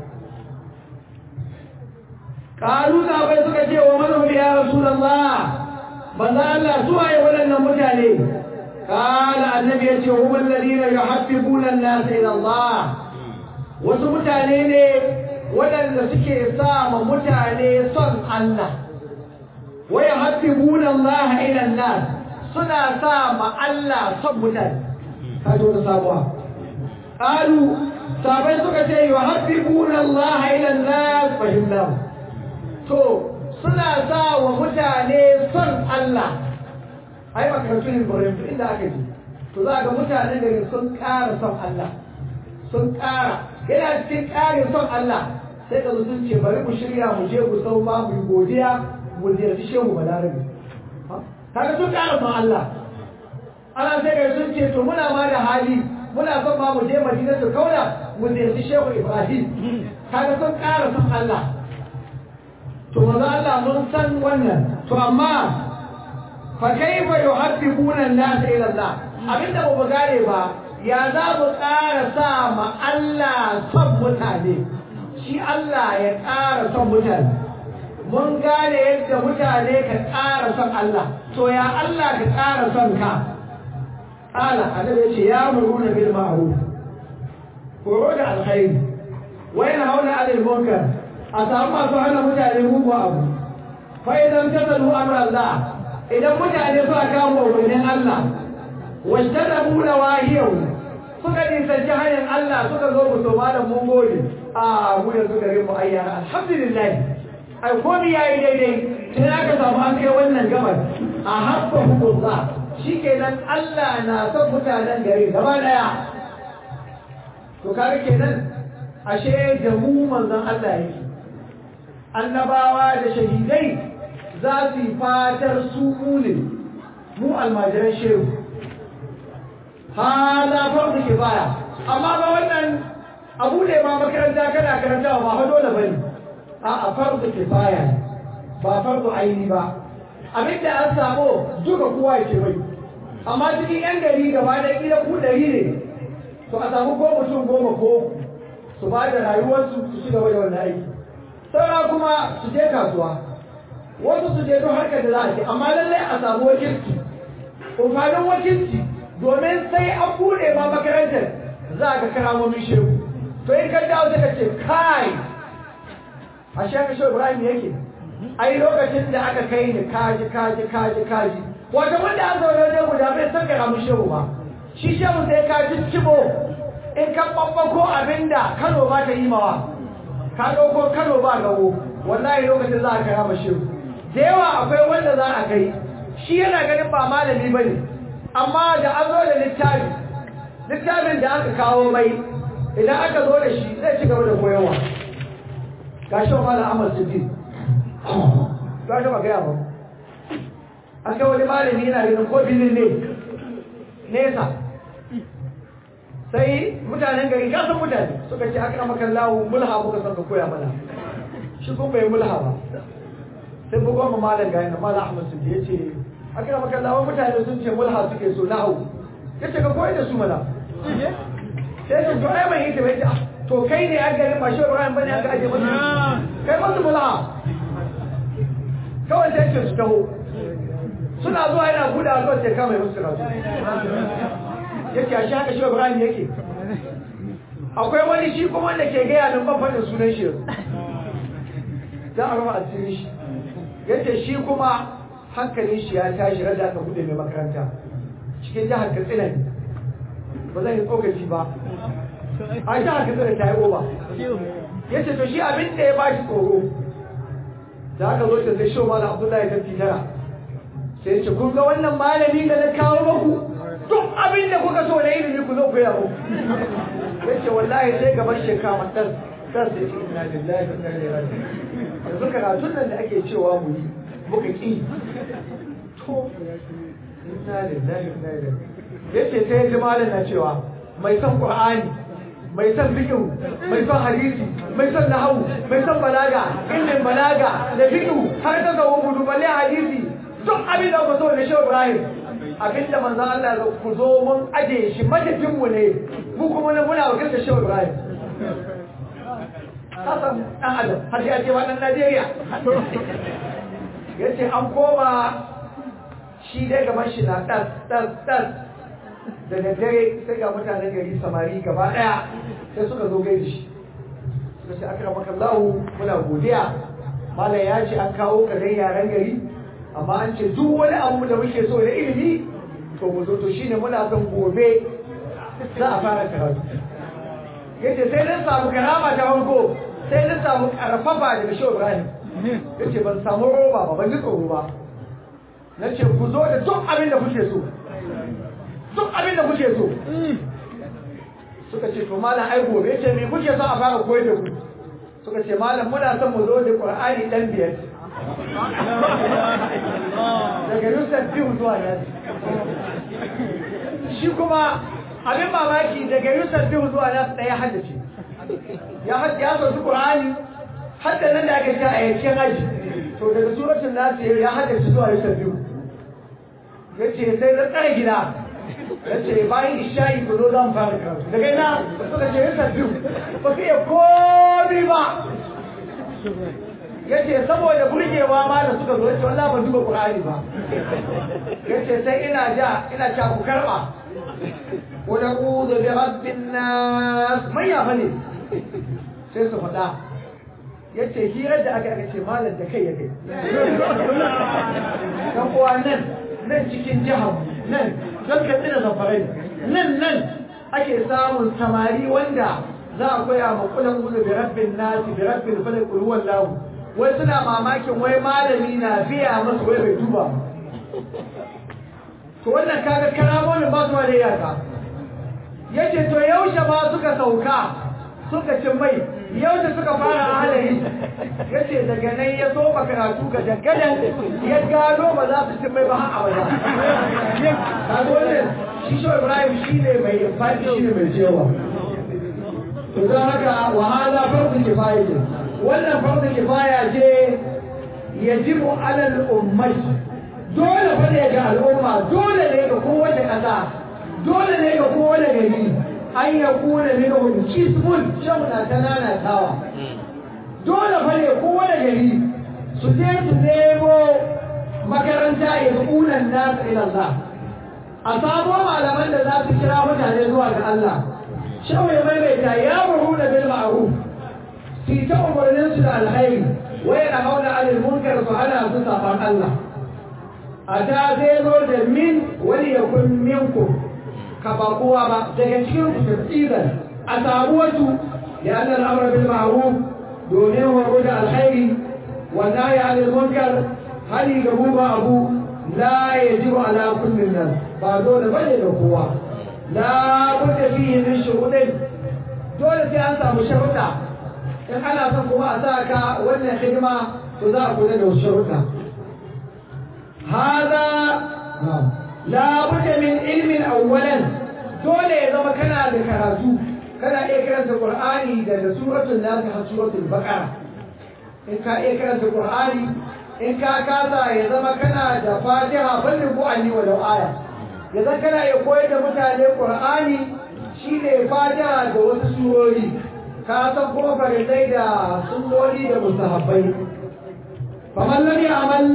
Kalu na bai suka ce wa manhum ya Rasulullah, banza Allah su waye waɗannan mutane? قال النبي يتي هم الذين يحببون الناس إلى الله. wasu mutane ne waɗanda suke sa ma mutane son Allah, wa yahabbuna Allah ila an-nas, suna sa ma Allah son mutane. ta zo da sabuwa qalu sabai suka ce yuhabbibuna Allah ila an-nas fahimna to suna sa wa mutane son Allah ai makarantun Ibrahim inda aka ji to za ga mutanen da sun ƙara son Allah sun ƙara yana cikin ƙarin son Allah sai ka zo sun ce bari mu shirya mu je ku sau ma mu godiya mu ziyarci shehu balarabe kaga sun ƙara son Allah ana sai ka sun ce to muna ma da hali muna son ma mu je madinatu kaula mu ziyarci shehu Ibrahim kaga sun ƙara son Allah to maza Allah mun san wannan to amma fa kaifa yuhabbibuna an-nas ila Allah abinda ba mu gane ba ya za mu ƙara sa ma Allah son mutane shi Allah ya ƙara son mutane mun gane yadda mutane ka ƙara son Allah to ya Allah ka ƙara son ka ƙala annabi ya ce ya muruna bil ma'ruf horo da alkhairi wa yanhauna 'anil munkar a samu masu hana mutane mugu abu fa idan tasalu amra Allah idan mutane suka kama umarnin Allah wajtanabu nawahiyahu suka nisanci hanyar Allah suka zo mu to malam mun gode a mu yanzu gare mu ayyana alhamdulillah ai komai yayi daidai sai aka samu an kai wannan gabar a habba hukumma shikenan Allah na son mutanen gari gaba daya to kare kenan ashe da mu manzon Allah yake annabawa da shahidai za su yi fatar su ne mu almajiran shehu hala fardu kifaya amma ba wannan abu ne ma makaranta kana karanta ba fa dole bane a a fardu kifaya ba fardu aini ba abinda an samu duka kowa yake bai amma cikin yan gari gaba da kila ku dari ne to a samu ko mutum goma ko su ba da rayuwarsu su ci gaba da wannan aiki saura kuma su je kasuwa wasu su je don harkar da za a ce amma lallai a samu wakilci amfanin wakilci domin sai an bude ma makarantar za ka karamomin shehu to in ka dawo sai ka ce kai a shekar shehu Ibrahim yake ai lokacin da aka kai ni kaji kaji kaji kaji wata wanda an zaune ne guda bai san karamin shehu ba shi shehu sai ka ji cibo in ka babbako abinda Kano ba ta yi mawa ka dauko Kano ba gawo wallahi lokacin za a karama shehu da yawa akwai wanda za a kai shi yana ganin ba malami bane amma da an zo da littafi littafin da aka kawo mai idan aka zo da shi zai ci gaba da koyarwa ga shi malam Ahmad Siddiq ba ta magaya ba an ga wani malami yana ganin ko bilin ne nesa sai mutanen gari ka san mutane suka ce aka maka lawo mulha muka san ka koya mana shi kuma bai mulha ba sai bugon mu malam ga yana malam Ahmad Siddiq yace aka maka lawo mutane sun ce mulha suke so nahu yace ka koyi da su mana sai ce to ai mai yace bai to kai ne an gari mashi Ibrahim bane aka aje musu kai musu mulha kawai sai ce su taho suna zuwa yana buɗe alwar sai kama musu karatu yake a shi haka shi Ibrahim yake akwai wani shi kuma wanda ke gaya min ban faɗin sunan shi dan a rama asirin shi yace shi kuma hankalin shi ya tashi rada aka buɗe mai makaranta cikin jihar Katsina ne ba zan yi tsokaci ba a jihar Katsina ta yi oba yace to shi abin da ya ba shi tsoro da aka zo ta sai shi malam Abdullahi ta titara sai ce kun ga wannan malami da na kawo muku duk abin da kuka so na ilimi ku zo ku yabo yace wallahi sai gaban shekara dan dan sai ce inna lillahi wa inna ilaihi raji'un yanzu karatun nan da ake cewa mu yi muka ki to inna lillahi wa inna ilaihi yace sai ji malam na cewa mai san qur'ani mai san fiqh mai san hadisi mai san nahwu mai san balaga ilmin balaga da fiqh har da ga wudu balle hadisi duk abin da ku so ne shi Ibrahim abin da manzon Allah ya ku zo mun aje shi madadin mu ne mu kuma ne muna wakilta shi Ibrahim kasan dan adam har ya ce wannan Najeriya yace an koma shi dai gaban shi na tas tas tas da daddare sai ga mutanen gari samari gaba daya sai suka zo gaida shi suka ce akramaka Allah muna godiya mallan ya ce an kawo ka dai yaran gari amma an ce duk wani abu da muke so da ilimi to mu zo to shine muna son gobe za a fara karatu yace sai na samu karama ta farko sai na samu karfafa daga Shehu Ibrahim yace ban samu roba ba ban ji tsoro ba nace ku zo da duk abin da kuke so duk abin da kuke so suka ce to malam ai gobe yace me kuke so a fara koyar da ku suka ce malam muna son mu zo da Qur'ani dan biyar daga Yusuf biyu zuwa Yasi shi kuma abin mamaki daga Yusuf biyu zuwa Yasi ɗaya haddace ya haddace ya sauki Qur'ani hadda nan da aka ce a yankin haji to daga suratul Nas ya haddace zuwa Yusuf biyu yace sai da tsare gida yace bayan isha'i ko zo zan fara karatu daga ina suka ce Yusuf biyu ba sai ya komi ba yace saboda burgewa ma da suka zo yace wallahi ban duba Qur'ani ba yace sai ina ja ina ta ku karba wa na'udhu bi rabbin nas mai ya bane sai su fada yace hirar da aka aka ce malam da kai ya kai dan uwa nan nan cikin jihar nan don ka tsina zafarai nan nan ake samun samari wanda za a koya ma kulan gudu bi rabbin nas bi rabbil falaq qul huwallahu wai suna mamakin wai malami na biya masu wai bai duba to wannan kaga karamomin ba su da yaka yace to yaushe ba suka sauka suka cin mai yaushe suka fara halayi yace daga nan ya so karatu ga dangadan ya gano ba za su cin mai ba har abada kaga wannan shi Shehu Ibrahim shine mai fadi shine mai cewa to dan haka wa hada fardu kifaya wannan fardu kifaya ce yajibu alal ummati dole fa ne ga al'umma dole ne ga kowace kasa dole ne ga kowace gari an ya kuna minhum kismun shamna tanana tawa dole fa ne kowace gari su je su nemo makaranta ya kuna nas ila Allah a sabo malaman da za su kira mutane zuwa ga Allah shawo ya maimaita ya muruna bil ma'ruf fi ta umarnin su da alkhairi wa yana hauna alil munkar su hana su saban Allah a ta zai zo da min wani ya kun minku ka ba kowa ba daga cikin ku tafsiran a samu wasu ya annal amra bil ma'ruf domin wa da alkhairi wa nahy anil munkar hali ga buba abu la yajibu ala kulli nas ba dole bane da kowa la budda fihi min shuruɗin dole sai an samu sharuɗa in ana son kuma a sa ka wannan hidima to za a kula da sharuɗa hada la budda min ilmin awwalan dole ya zama kana da karatu kana iya karanta qur'ani daga suratul nas har suratul baqara in ka iya karanta qur'ani in ka kasa ya zama kana da fatiha balle ko anni walau aya ya zama kana iya koyar da mutane qur'ani shine fatiha da wasu surori ka san kuma faridai da sunnoni da mustahabbai faman lam ya'mal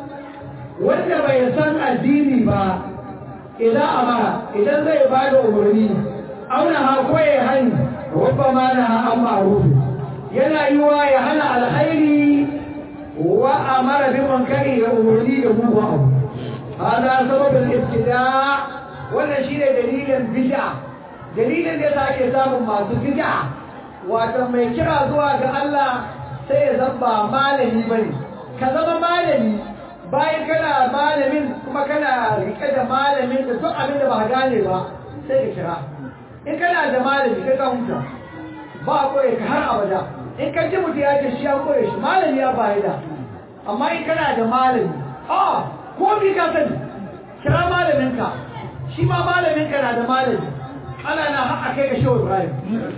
wanda bai san addini ba idan amara idan zai ba da umarni auna ha koye hani wabba ma na an ma'ruf yana yiwa ya hana alkhairi wa amara bi munkari da umarni da mugu abu hada sababul ibtida wannan shine dalilin bid'a dalilin da yasa ake samun masu bid'a wato mai kira zuwa ga Allah sai ya zamba malami bane ka zama malami bayan kana malamin kuma kana rike da malamin da duk abin da ba gane ba sai ka kira in kana da malami ka huta ba koyi ka har abada in ka ji mutum ya ce shi ya koyi shi malami ya bayi da amma in kana da malami a ko bi ka sani kira malaminka shi ma malaminka na da malami ana na har kai ga Shehu Ibrahim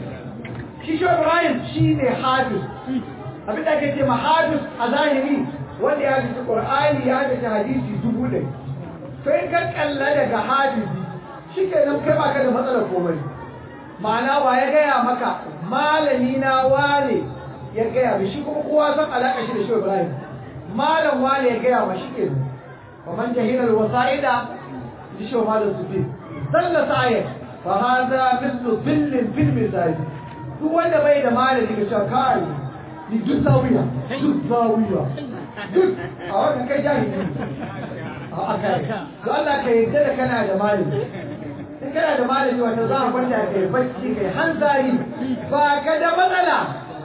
shi Shehu Ibrahim shi ne hafiz abin da ake ce ma hafiz a zahiri wanda ya hadisi Qur'ani ya hadisi hadisi dubu ɗaya to in ka kalla daga hadisi shikenan kai baka da matsalar komai ma'ana wa ya gaya maka malami na wane ya gaya mi shi kuma kowa san alaka shi da Shehu Ibrahim malam wane ya gaya ma shikenan faman jahila alwasa'ida ji Shehu Malam Sufi dalla sa'ayat fa hadha mithlu dhillin fil mizaj duk wanda bai da malami ga shakai ni duk zawiya duk zawiya duk a wannan kai jahili a aka to Allah ka yarda da kana da malami in kana da malami wata za a kwanta kai bacci kai hanzari ba ka da matsala.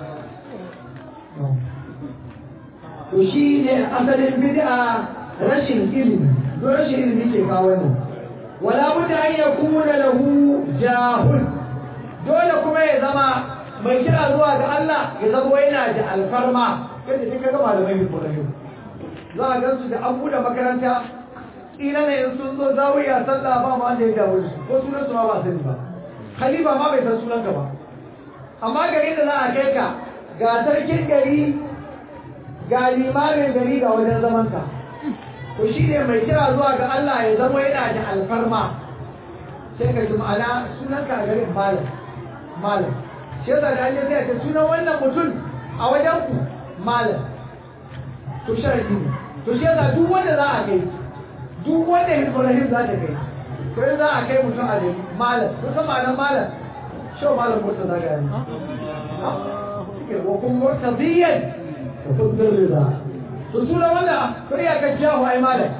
To shi ne asalin bid'a rashin ilimi, don rashin ilimi ke kawo wannan. Wala budda an yakuna lahu jahul, dole kuma ya zama mai kira zuwa ga Allah ya zama yana da alfarma. Kada kika ga malamai ko rayu za a gansu da an buɗe makaranta ina ne in sun zo zawiya sallah ba ma da ya dawo su ko sunan su ma ba sani ba, khalifa ma bai san sunan ka ba, amma gari da za a kai ka ga sarkin gari ga limamin gari ga wajen zaman ka. To shi ne mai kira zuwa ga Allah ya zama yana da alfarma, sai ka ji ma'ana sunan ka a garin malam malam shi yasa da an yi sai ka sunan wannan mutum a wajen ku malam. To sharadi ne, to shi yasa duk wanda za a kai duk wanda Ibrahim za ta kai to za a kai mutum a gari malam, kusan ma'anar malam shau malam mota za ga yi wa kun mota biyan da kun zirri za to suna wanda kuri a kan jawo ai malam.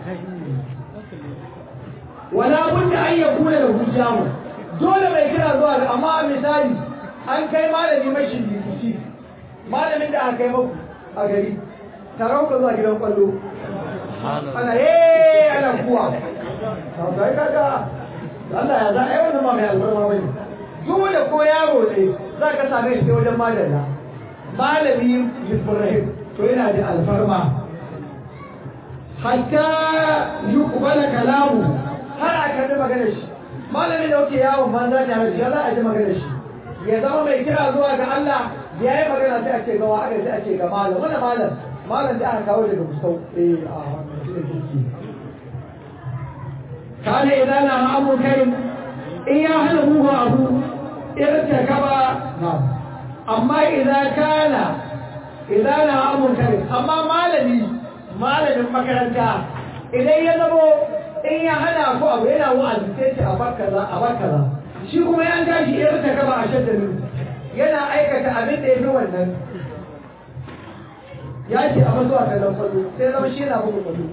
Wala bunta an ya kula da hujjamu, dole mai kira zuwa da amma misali an kai malami mashi bikuci malamin da aka kai maku a gari taron ka zuwa gidan kwallo ana eh ana kuwa sai kaga Allah ya za a yi wannan ma mai albarma bane. Dole ko yaro ne za ka same shi wajen madalla malami Ibrahim to yana da alfarma hatta yuqbala kalamu, har a karbi maganar shi. Malamin da yake yawon banza da haji za a ji maganar shi ya zama mai kira zuwa ga Allah ya yi magana sai a ce gawa aka sai a ce ga malam wannan malam malam da aka kawo daga Gusau eh a wannan shi da kike kana idan na abu kai in ya hana mu ga abu irta kaba na amma idan kana idan na abu kai amma malami malamin makaranta idan ya zamo in ya hana ko abu yana wa'azi sai ce a barkaza a barkaza shi kuma ya tashi irta kaba a shaddin yana aikata abin da ya fi wannan ya ce a masu a kallon kwallo sai zama shi na bugu kwallo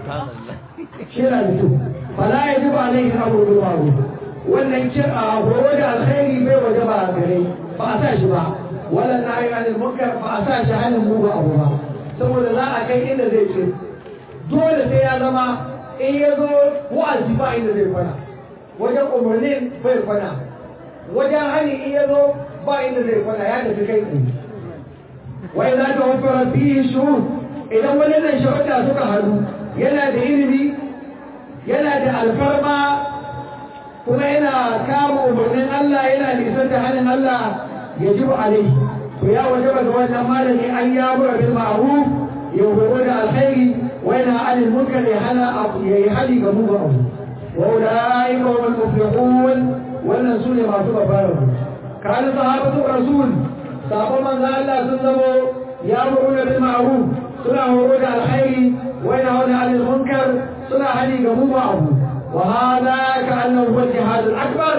shi na da kyau fala ya ji ba nan yin abu da baro wannan kin a horo da alkhairi bai waje ba a gare ba a sa shi ba wannan na yi anil munkar ba a sa shi hannun mugu abu ba saboda za a kai inda zai ce dole sai ya zama in ya zo wa'azi ba inda zai kwana wajen umarnin bai kwana wajen hani in ya zo ba inda zai kwana ya tafi kai tsaye. Wai za ta wafara fiye shuhud idan wani nan shahuda suka haɗu yana da ilimi yana da alfarma kuma yana kama umarnin Allah yana nisan da hannun Allah ya ji alai to ya waje ba ga wannan malami an ya bura bil ma'ruf ya horo da alkhairi wa yana anil munkar ya hana ya yi hali ga mugu abu wa ulaika hum muflihun wannan sune masu babbar kana sahabatu rasul sabon manzo Allah sun zamo ya muruna bil ma'ruf suna horo da alkhairi wa yanhauna 'anil munkar suna hali ga mugu abu wa hada ka'annahu huwa jihad al-akbar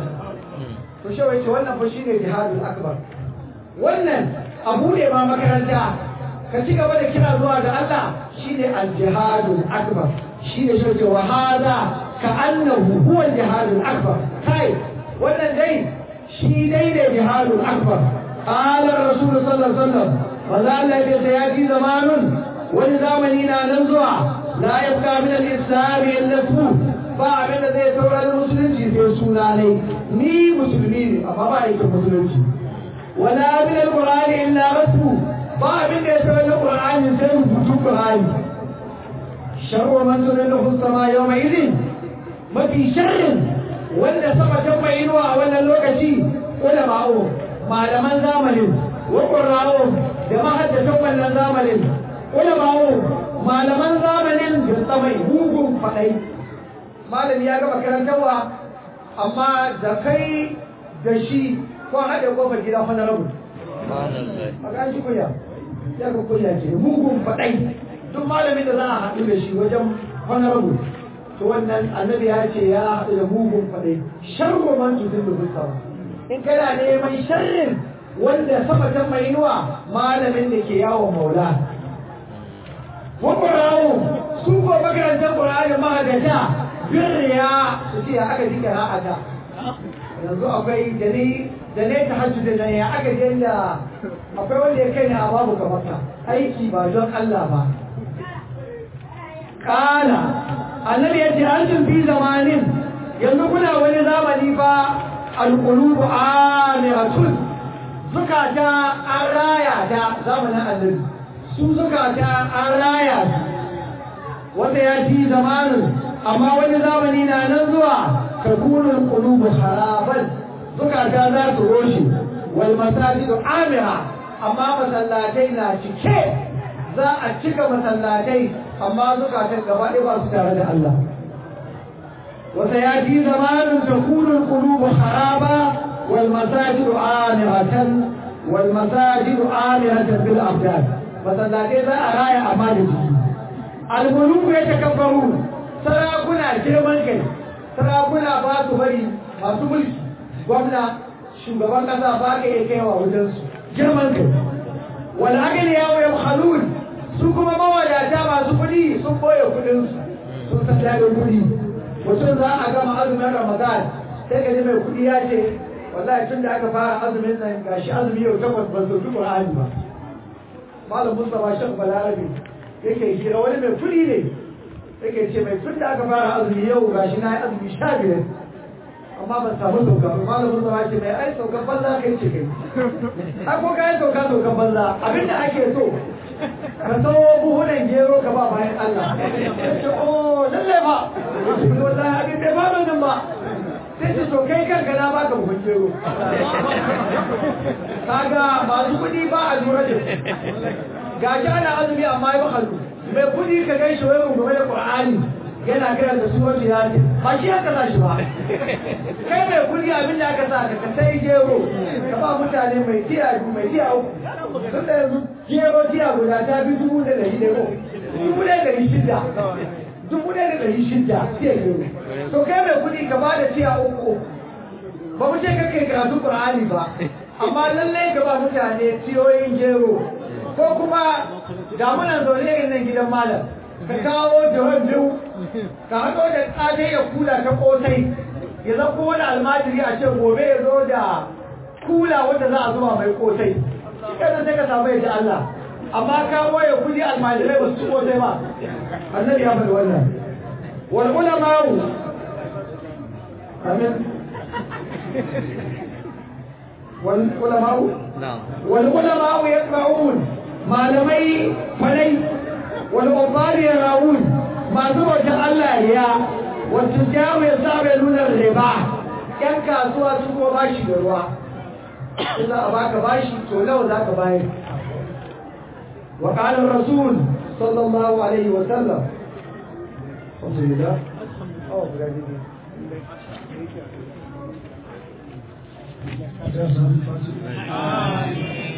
to shi wai wannan fa shine jihad al-akbar wannan abu ne ma makaranta ka ci gaba da kira zuwa ga Allah shine al-jihad al-akbar shine shi wa hada ka'annahu huwa jihad al-akbar kai wannan dai shi dai ne jihad al-akbar قال الرسول صلى الله عليه وسلم وذا الذي سيأتي زمان ولزامننا ننزع لا يبقى من الإسلام إلا اسمه فأعمل ذي سورة المسلمين في رسول عليه ني مسلمين أما بعيك المسلمين ولا من القرآن إلا رسمه فأعمل ذي سورة القرآن سيد فتوك القرآن شر من سننه السماء يومئذ ما في شر ولا سما جمعينها ولا لوكشي ولا معه malaman zamanin wa qurra'u da mahaddatan wannan zamanin ulama'u malaman zamanin da tsamai hugun fadai malami ya ga makarantarwa amma da kai da shi ko hade kofar gida fa na rabu subhanallah an ji kuya ya ga kuya ce hugun fadai duk malamin da za a haɗu da shi wajen honorable to wannan annabi ya ce ya haɗu da hugun fadai sharru man tudillu bisawa in kana neman sharrin wanda sama ta mai nuwa malamin da ke yawon maula wa qur'anu su ko makarantar qur'ani labarin mahadata birriya su ce aka ji kira'ata yanzu akwai da ne da ne ta hajji da nan ya aka je da akwai wanda ya kai ne a babu kamar ka aiki ba don Allah ba kala annabi ya ce an tun fi zamanin yanzu kuna wani zamani ba alqulubu amiratun zukata an raya ta zamanin annabi su zukata an raya wanda ya ci zamanin amma wani zamani na nan zuwa takunul qulubu haraban zukata za su roshe wal masajidu amira amma masallatai na cike za a cika masallatai amma zukatan gaba ɗaya ba su tare da Allah wata ya ci zamanin takunul qulubu haraba wal masajidu amiratan wal masajidu amiratan bil abdan masallatai za a raya amma da jiki al-muluku yatakabbaru sarakuna girman kai sarakuna ba su bari masu mulki gwamna shugaban kasa ba ka iya kaiwa wajen su girman kai wal agani ya wa yabkhalun su kuma mawadata masu kudi sun boye kudin su sun san da kudi mutum za a gama azumin ramadan sai ka ji mai kudi ya ce wallahi tun da aka fara azumin nan gashi azumi yau takwas ban sauki qur'ani ba malam mustafa shek balarabi yake kira wani mai kudi ne yake ce mai tun da aka fara azumi yau gashi na yi azumi sha biyar amma ban samu sauka ba malamin zama ce mai ai saukan banza kai ce kai ai ko kai sauka saukan banza abinda ake so ka sau buhunan gero ka ba bayan Allah ce o lallai ba wallahi abin bai fara nan ba sai ce so kai kanka na baka buhun gero kaga masu kuɗi ba a lura da gashi ana azumi amma ya halu mai kuɗi ka gaishe wai rungume da Qur'ani yana kira da su wasu yaji ba shi aka sa shi ba kai mai kuɗi abin da aka sa ka ka sai gero ka ba mutane mai tiya mai tiya uku tun da yanzu gero tiya guda ta bi dubu da ɗari da dubu da ɗari shida dubu da ɗari shida tiya gero to kai mai kuɗi ka ba da tiya uku ba mu ce ka kai karatu Qur'ani ba amma lallai ka ba mutane tiyoyin gero ko kuma damunan zaune irin nan gidan malam ka kawo jawab biyu ka haɗo da tsaje ya kula ta kosai ya zan wani almajiri a ce gobe ya zo da kula wanda za a zuba mai kosai kada sai ka samu ya ji Allah amma kawo ya kudi almajirai ba su ci kosai ba annabi ya faɗi wannan wal ulama'u amin wal ulama'u wal ulama'u yaqra'un malamai falai wal ubari yarawun masu wata Allah ya wacce jawo ya saba nuna riba yan kasuwa su kuma bashi da ruwa in za a baka bashi to nawa za ka bayar wa qala rasul sallallahu alaihi wa sallam alhamdulillah oh bravo